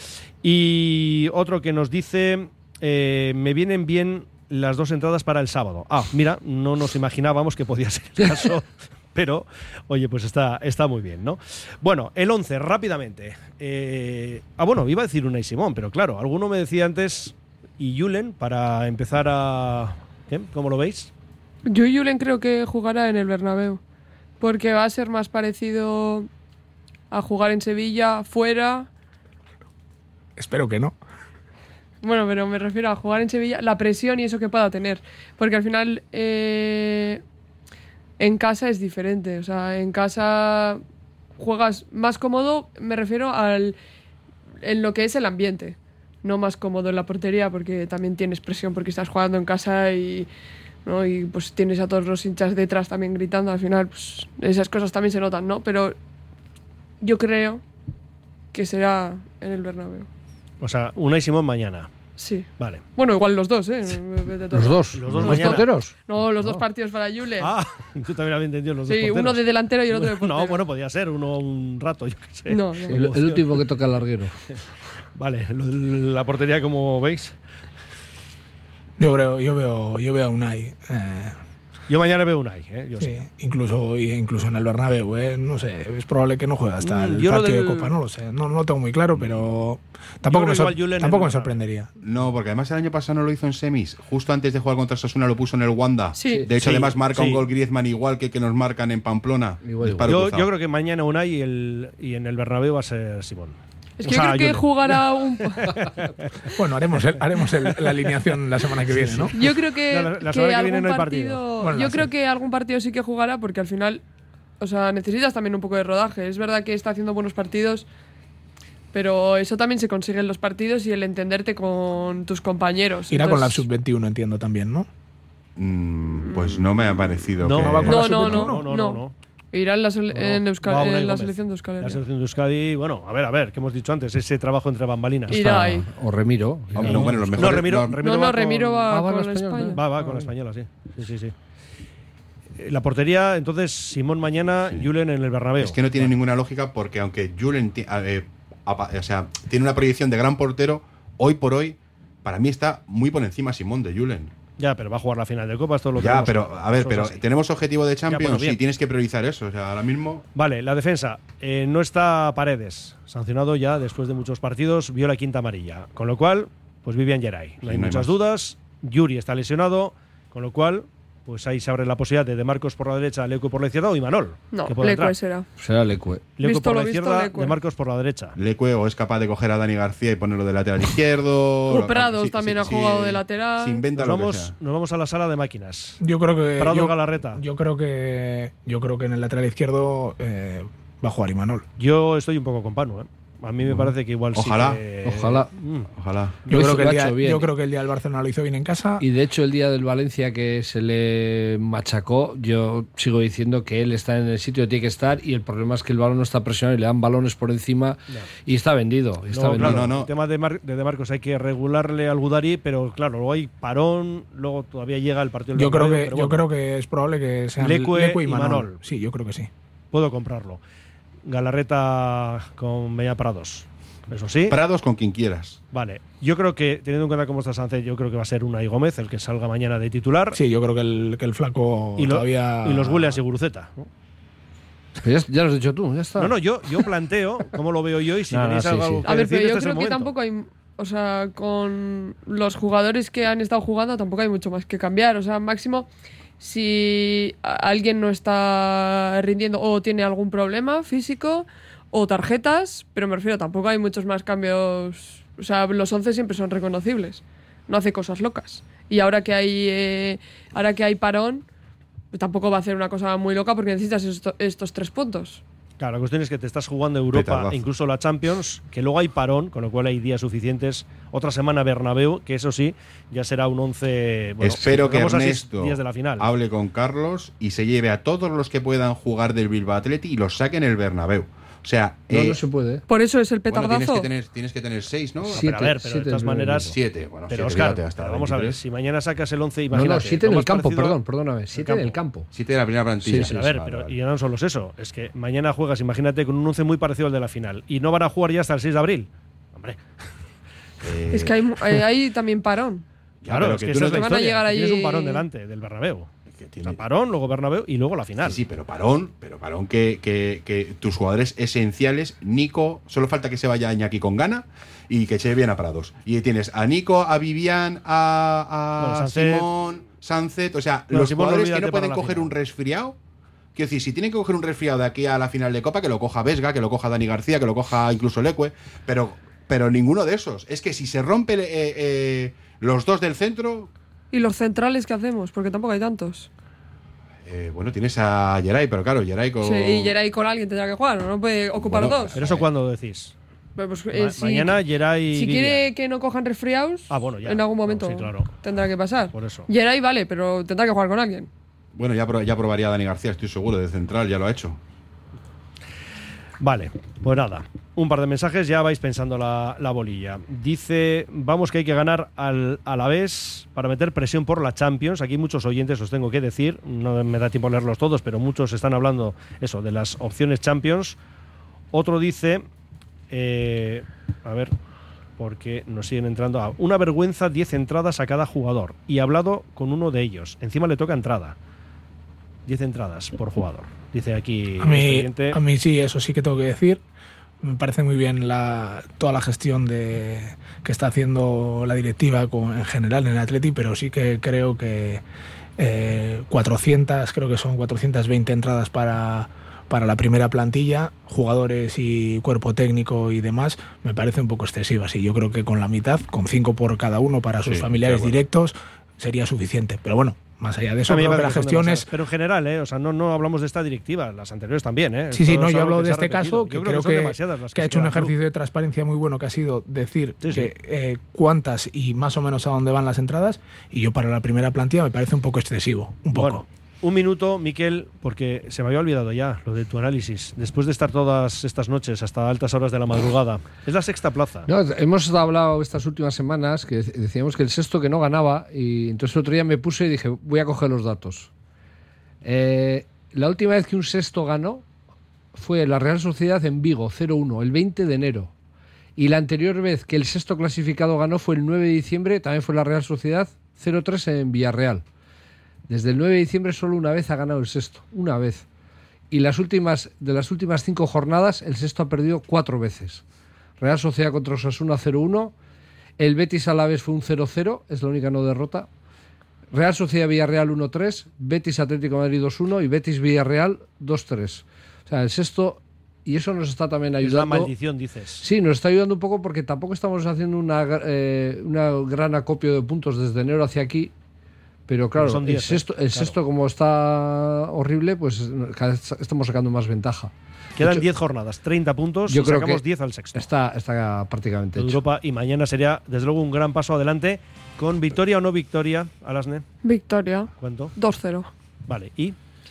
Y otro que nos dice, eh, me vienen bien las dos entradas para el sábado. Ah, mira, no nos imaginábamos que podía ser el caso, pero, oye, pues está, está muy bien, ¿no? Bueno, el once, rápidamente. Eh, ah, bueno, iba a decir Unai Simón, pero claro, alguno me decía antes, y Julen, para empezar a... ¿Qué? ¿Cómo lo veis? Yo y Julen creo que jugará en el Bernabéu, porque va a ser más parecido a jugar en Sevilla, fuera... Espero que no. Bueno, pero me refiero a jugar en Sevilla, la presión y eso que pueda tener. Porque al final, eh, en casa es diferente. O sea, en casa juegas más cómodo, me refiero al en lo que es el ambiente. No más cómodo en la portería, porque también tienes presión porque estás jugando en casa y, ¿no? y pues tienes a todos los hinchas detrás también gritando. Al final, pues, esas cosas también se notan, ¿no? Pero yo creo que será en el Bernabéu. O sea, Unai Simón mañana. Sí. Vale. Bueno, igual los dos, ¿eh? ¿Los dos? ¿Los dos ¿Los porteros? No, los dos partidos para Julen. Ah, tú también habías entendido los dos Sí, porteros. uno de delantero y el otro de portero. No, bueno, podía ser uno un rato, yo qué sé. No, no. El, el último que toca el larguero. Vale, la portería, ¿cómo veis? Yo creo, yo veo, yo veo a Unai. Eh, yo mañana veo Unai, ¿eh? Yo sí, sí. incluso, incluso en el Bernabéu, eh, no sé, es probable que no juegue hasta el yo partido del... de Copa, no lo sé, no, no lo tengo muy claro, pero tampoco, me, sor tampoco me sorprendería. No, porque además el año pasado no lo hizo en semis, justo antes de jugar contra Osasuna lo puso en el Wanda. Sí. De hecho, sí, además marca sí. un gol Griezmann igual que que nos marcan en Pamplona. Igual, igual. Yo, yo creo que mañana Unai y, el, y en el Bernabéu va a ser Simón. Es O que sea, yo creo que Julen. jugará un... Bueno, haremos, el, haremos el, la alineación la semana que viene, ¿no? Yo creo que, No, la- la que semana que algún viene no hay partido... partido. Bueno, yo la creo sé. que algún partido sí que jugará porque al final... O sea, necesitas también un poco de rodaje. Es verdad que está haciendo buenos partidos, pero eso también se consigue en los partidos y el entenderte con tus compañeros. Irá con la Entonces- sub veintiuno, entiendo también, ¿no? Mm, pues no me ha parecido. No, que... no va con No, la no, sub veintiuno. no, no, no, no. Irá en la, sele- No, en Euskal- va Unai en la Gómez. selección de Euskal La Herria. selección de Euskadi, bueno, a ver, a ver, que hemos dicho antes, ese trabajo entre bambalinas. Irá ahí. O Remiro. Ah, bueno, bueno, los No, mejores, Remiro, los- Remiro No, va no, Remiro con- va Ah, va con en español, España. Va, va con la española, sí. Sí, sí, sí. Eh, La portería, entonces, Simón mañana, Sí. Julen en el Bernabéu. Es que no tiene ninguna lógica porque aunque Julen ti- eh, apa- o sea, tiene una proyección de gran portero, hoy por hoy, para mí está muy por encima Simón de Julen. Ya, pero va a jugar la final de Copa, esto es lo que Ya, tenemos- pero a ver, eso es pero así. tenemos objetivo de Champions bueno, bien. y tienes que priorizar eso. O sea, ahora mismo. Vale, la defensa. Eh, no está Paredes, sancionado ya después de muchos partidos, vio la quinta amarilla. Con lo cual, pues Vivian Geray. No Sí, hay no hay muchas más. dudas. Yuri está lesionado, con lo cual, pues ahí se abre la posibilidad de De Marcos por la derecha, Leco por la izquierda o Imanol. No, que puede Leque entrar. será. Será Lecue. Leco Visto por lo la visto, izquierda, Leque. De Marcos por la derecha. Lecue o es capaz de coger a Dani García y ponerlo de lateral izquierdo. O Prados también ha jugado de lateral. Se inventa Nos lo que vamos, sea. nos vamos a la sala de máquinas. Yo creo que Prado yo, Galarreta. yo creo que yo creo que en el lateral izquierdo eh, va a jugar Imanol. Yo estoy un poco con Panu, ¿eh? A mí me parece que igual Ojalá, sí que- ojalá. Mm. Ojalá. Yo, Lo creo que, ha el día, hecho bien. yo creo que el día del Barcelona lo hizo bien en casa. Y de hecho el día del Valencia que se le machacó, yo sigo diciendo que él está en el sitio que tiene que estar y el problema es que el balón no está presionado y le dan balones por encima y está vendido. y Está No, vendido. claro, no, no. El tema de, Mar- de De Marcos hay que regularle al Gudari, pero claro, luego hay parón, luego todavía llega el partido del Yo creo Bernabéu, que pero yo bueno, creo que es probable que sean Leque Leque y y Imanol. Manol. Sí, yo creo que sí. puedo comprarlo. Galarreta con Meña Prados. Eso sí. Prados con quien quieras. Vale. Yo creo que, teniendo en cuenta cómo está Sánchez, yo creo que va a ser Unai Gómez el que salga mañana de titular. Sí, yo creo que el, que el flaco Y, lo- todavía. y los Williams y Guruceta, ¿no? Ya, ya lo has dicho tú, ya está. No, no, yo, yo planteo cómo lo veo yo y si No, no, tenéis sí, algo sí. que A ver, decir, pero yo este es el creo que momento. tampoco hay. O sea, con los jugadores que han estado jugando tampoco hay mucho más que cambiar. O sea, máximo, si a- alguien no está rindiendo o tiene algún problema físico o tarjetas, pero me refiero, tampoco hay muchos más cambios. O sea, los once siempre son reconocibles. No hace cosas locas. Y ahora que hay, eh, ahora que hay parón, pues tampoco va a hacer una cosa muy loca porque necesitas esto- estos tres puntos. Claro, la cuestión es que te estás jugando Europa Petardazo. e incluso la Champions, que luego hay parón, con lo cual hay días suficientes. Otra semana Bernabéu, que eso sí, ya será un once. Bueno, Espero que vamos a seis Ernesto días de la final. hable con Carlos y se lleve a todos los que puedan jugar del Bilbao Athletic y los saque en el Bernabéu. O sea, No, eh, no se puede. Por eso es el bueno, petardazo. tienes que tener, tienes que tener seis, ¿no? Sí. Pero a ver, pero Siete, de todas siete, maneras. Siete, bueno, Pero siete, Oscar, fíjate, hasta pero vamos a ver, veintitrés. si mañana sacas el once, No, imagínate. no, siete lo en el más campo, parecido- perdón, perdóname. Siete en el campo. Siete de la primera plantilla. Sí, Pero a ver, Vale, pero vale. y ya no solo es eso, es que mañana juegas, imagínate, con un once muy parecido al de la final. Y no van a jugar ya hasta el seis de abril. Hombre, Eh, Es que hay, mu- eh, hay también parón. claro, pero es que que tú esa no es la te van a historia. llegar Tienes allí- un parón delante del Bernabéu. que O tiene- sea, parón, luego Bernabéu y luego la final. Sí, sí, pero parón, pero parón que, que, que tus jugadores esenciales, Nico, solo falta que se vaya Iñaki con gana y que eche bien a Prados. Y tienes a Nico, a Vivian, a, a Bueno, Sancet. Simón, Sancet, o sea, Bueno, los Simón, jugadores que olvídate no pueden para la coger final. un resfriado. Quiero decir, si tienen que coger un resfriado de aquí a la final de Copa, que lo coja Vesga, que lo coja Dani García, que lo coja incluso Leque, pero, pero ninguno de esos. Es que si se rompe eh, eh, los dos del centro, ¿Y los centrales qué hacemos? Porque tampoco hay tantos. Eh, bueno, tienes a Geray, pero claro, Geray con... Sí, y Geray con alguien tendrá que jugar, no puede ocupar Bueno, dos. ¿Pero eso cuándo decís? Pues, Ma- eh, si- mañana Geray Si Vivian. quiere que no cojan resfriados, Ah, bueno, ya. en algún momento Sí, claro. tendrá que pasar. Por eso. Geray vale, pero tendrá que jugar con alguien. Bueno, ya, pro- ya probaría a Dani García, estoy seguro, de central, ya lo ha hecho. Vale, pues nada. Un par de mensajes, ya vais pensando la, la bolilla. Dice, vamos que hay que ganar al Alavés para meter presión por la Champions. Aquí muchos oyentes os tengo que decir, no me da tiempo a leerlos todos, pero muchos están hablando eso, de las opciones Champions. Otro dice, eh, a ver, porque nos siguen entrando a una vergüenza, diez entradas a cada jugador. Y he hablado con uno de ellos. Encima le toca entrada. diez entradas por jugador. Dice aquí A mí, este oyente. a mí sí, eso sí que tengo que decir. Me parece muy bien la, toda la gestión de, que está haciendo la directiva con, en general en el Atleti, pero sí que creo que eh, cuatrocientas, creo que son cuatrocientas veinte entradas para, para la primera plantilla, jugadores y cuerpo técnico y demás, me parece un poco excesiva. Sí, yo creo que con la mitad, con cinco por cada uno para sus Sí, familiares de acuerdo. directos, sería suficiente. Pero bueno, más allá de eso, A mí me creo que parece la que son gestión es... demasiadas. Pero en general, ¿eh? O sea, no, no hablamos de esta directiva, las anteriores también, ¿eh? Sí, sí, Esto no, es yo algo hablo que de se ha este repetido. caso, que Yo creo son que, demasiadas las que ha se hecho un quedan al club. ejercicio de transparencia muy bueno, que ha sido decir Sí, sí. que eh, cuántas y más o menos a dónde van las entradas, y yo para la primera plantilla me parece un poco excesivo, un poco. Bueno, un minuto, Miquel, porque se me había olvidado ya lo de tu análisis. Después de estar todas estas noches hasta altas horas de la madrugada, es la sexta plaza. No, hemos hablado estas últimas semanas que decíamos que el sexto que no ganaba, y entonces el otro día me puse y dije, voy a coger los datos. Eh, la última vez que un sexto ganó fue la Real Sociedad en Vigo, cero uno, el veinte de enero. Y la anterior vez que el sexto clasificado ganó fue el nueve de diciembre, también fue la Real Sociedad, cero tres en Villarreal. Desde el nueve de diciembre solo una vez ha ganado el sexto, una vez. Y las últimas, de las últimas cinco jornadas, el sexto ha perdido cuatro veces. Real Sociedad contra Osasuna cero uno, el Betis Alavés fue un cero cero, es la única no derrota. Real Sociedad Villarreal uno tres, Betis Atlético de Madrid dos uno y Betis Villarreal dos tres. O sea, el sexto, y eso nos está también ayudando. Es la maldición, dices. Sí, nos está ayudando un poco porque tampoco estamos haciendo una, eh, una gran acopio de puntos desde enero hacia aquí. Pero claro, Pero son diez, el, sexto, eh, el claro. sexto como está horrible, pues cada vez estamos sacando más ventaja. Quedan De diez jornadas, treinta puntos, yo y creo sacamos que diez al sexto. Está, está prácticamente De hecho. Europa, y mañana sería, desde luego, un gran paso adelante. ¿Con victoria o no victoria, Alasne? Victoria. ¿Cuánto? dos cero. Vale, ¿y?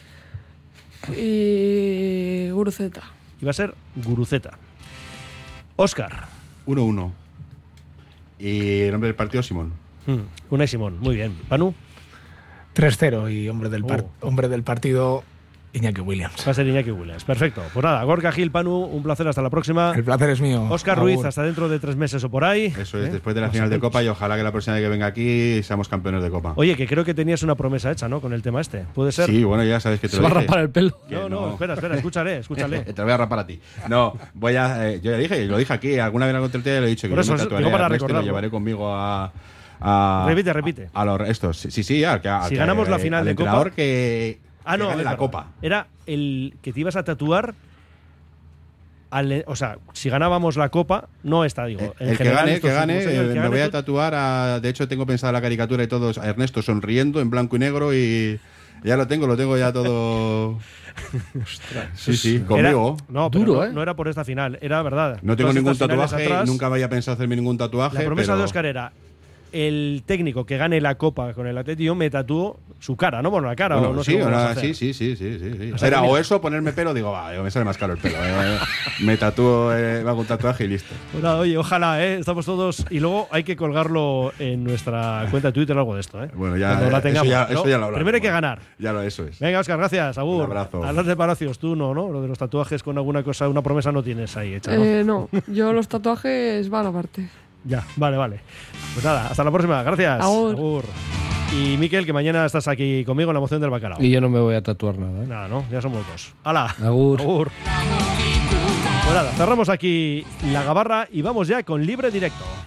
Y Guruceta. Y va a ser Guruceta. Óscar. uno uno. Y el nombre del partido, Simón. Hmm, Unai Simón, muy bien. ¿Panu? tres cero y hombre del, par- Oh. hombre del partido, Iñaki Williams. Va a ser Iñaki Williams. Perfecto. Pues nada, Gorka Gil, Panu, un placer. Hasta la próxima. El placer es mío. Óscar Agur. Ruiz, hasta dentro de tres meses o por ahí. Eso es, ¿Eh? después de la Más final de atentos. Copa, y ojalá que la próxima vez que venga aquí seamos campeones de Copa. Oye, que creo que tenías una promesa hecha, ¿no? Con el tema este. ¿Puede ser? Sí, bueno, ya sabes que te Se lo va a dije. rapar el pelo. Que No, no, espera, espera, escúchale, escúchale. Te lo voy a rapar a ti. No, voy a. eh, yo ya dije, lo dije aquí, alguna vez en la contratía lo he dicho que Por yo eso, me tatuaré digo para a Ernesto y lo recordarlo. llevaré conmigo a. a Repite, repite. A, los estos. Sí, sí, sí, al que, al Si que- ganamos la final al de entrenador Copa- que. Ah, no, que gane es la verdad. Copa. Era el que te ibas a tatuar. Al, o sea, si ganábamos la Copa, no esta, digo. en El que general, gane, estos que gane, últimos años, el eh, que me gane voy a tú- tatuar a, de hecho tengo pensada la caricatura y todo, a Ernesto sonriendo en blanco y negro y ya lo tengo, lo tengo ya todo. Sí, sí, Era- conmigo. no, pero Duro, no, ¿eh? no era por esta final, era verdad. No tengo Todas ningún estas finales tatuaje, atrás, nunca había pensado hacerme ningún tatuaje. La promesa pero- de Óscar era el técnico que gane la Copa con el Atlético, yo me tatúo su cara, ¿no? Bueno, la cara, Bueno, o no sí, sé cómo lo vas a ahora- hacer. sí, sí, sí, sí, sí, sí. O sea, Era que o mira- eso, ponerme pelo, digo, va, me sale más caro el pelo. eh, me tatúo, eh, me hago un tatuaje y listo. Pues nada, oye, ojalá, ¿eh? Estamos todos. Y luego hay que colgarlo en nuestra cuenta de Twitter o algo de esto, ¿eh? Bueno, ya, Cuando la eso tengamos. ya- ¿no? eso ya lo hablamos. Primero hay que ganar. Ya lo, eso es. Venga, Óscar, gracias. Agur. Un abrazo. Hablas de Palacios, tú no, ¿no? Lo de los tatuajes con alguna cosa, una promesa no tienes ahí hecha, ¿no? Eh, no, yo los tatuajes van aparte. Ya, vale, vale. Pues nada, hasta la próxima. Gracias. Agur. Y Miquel, que mañana estás aquí conmigo en la moción del bacalao. Y yo no me voy a tatuar nada. ¿eh? Nada, ¿no? Ya somos dos. ¡Hala! Agur. Agur. Pues nada, cerramos aquí la gabarra y vamos ya con libre directo.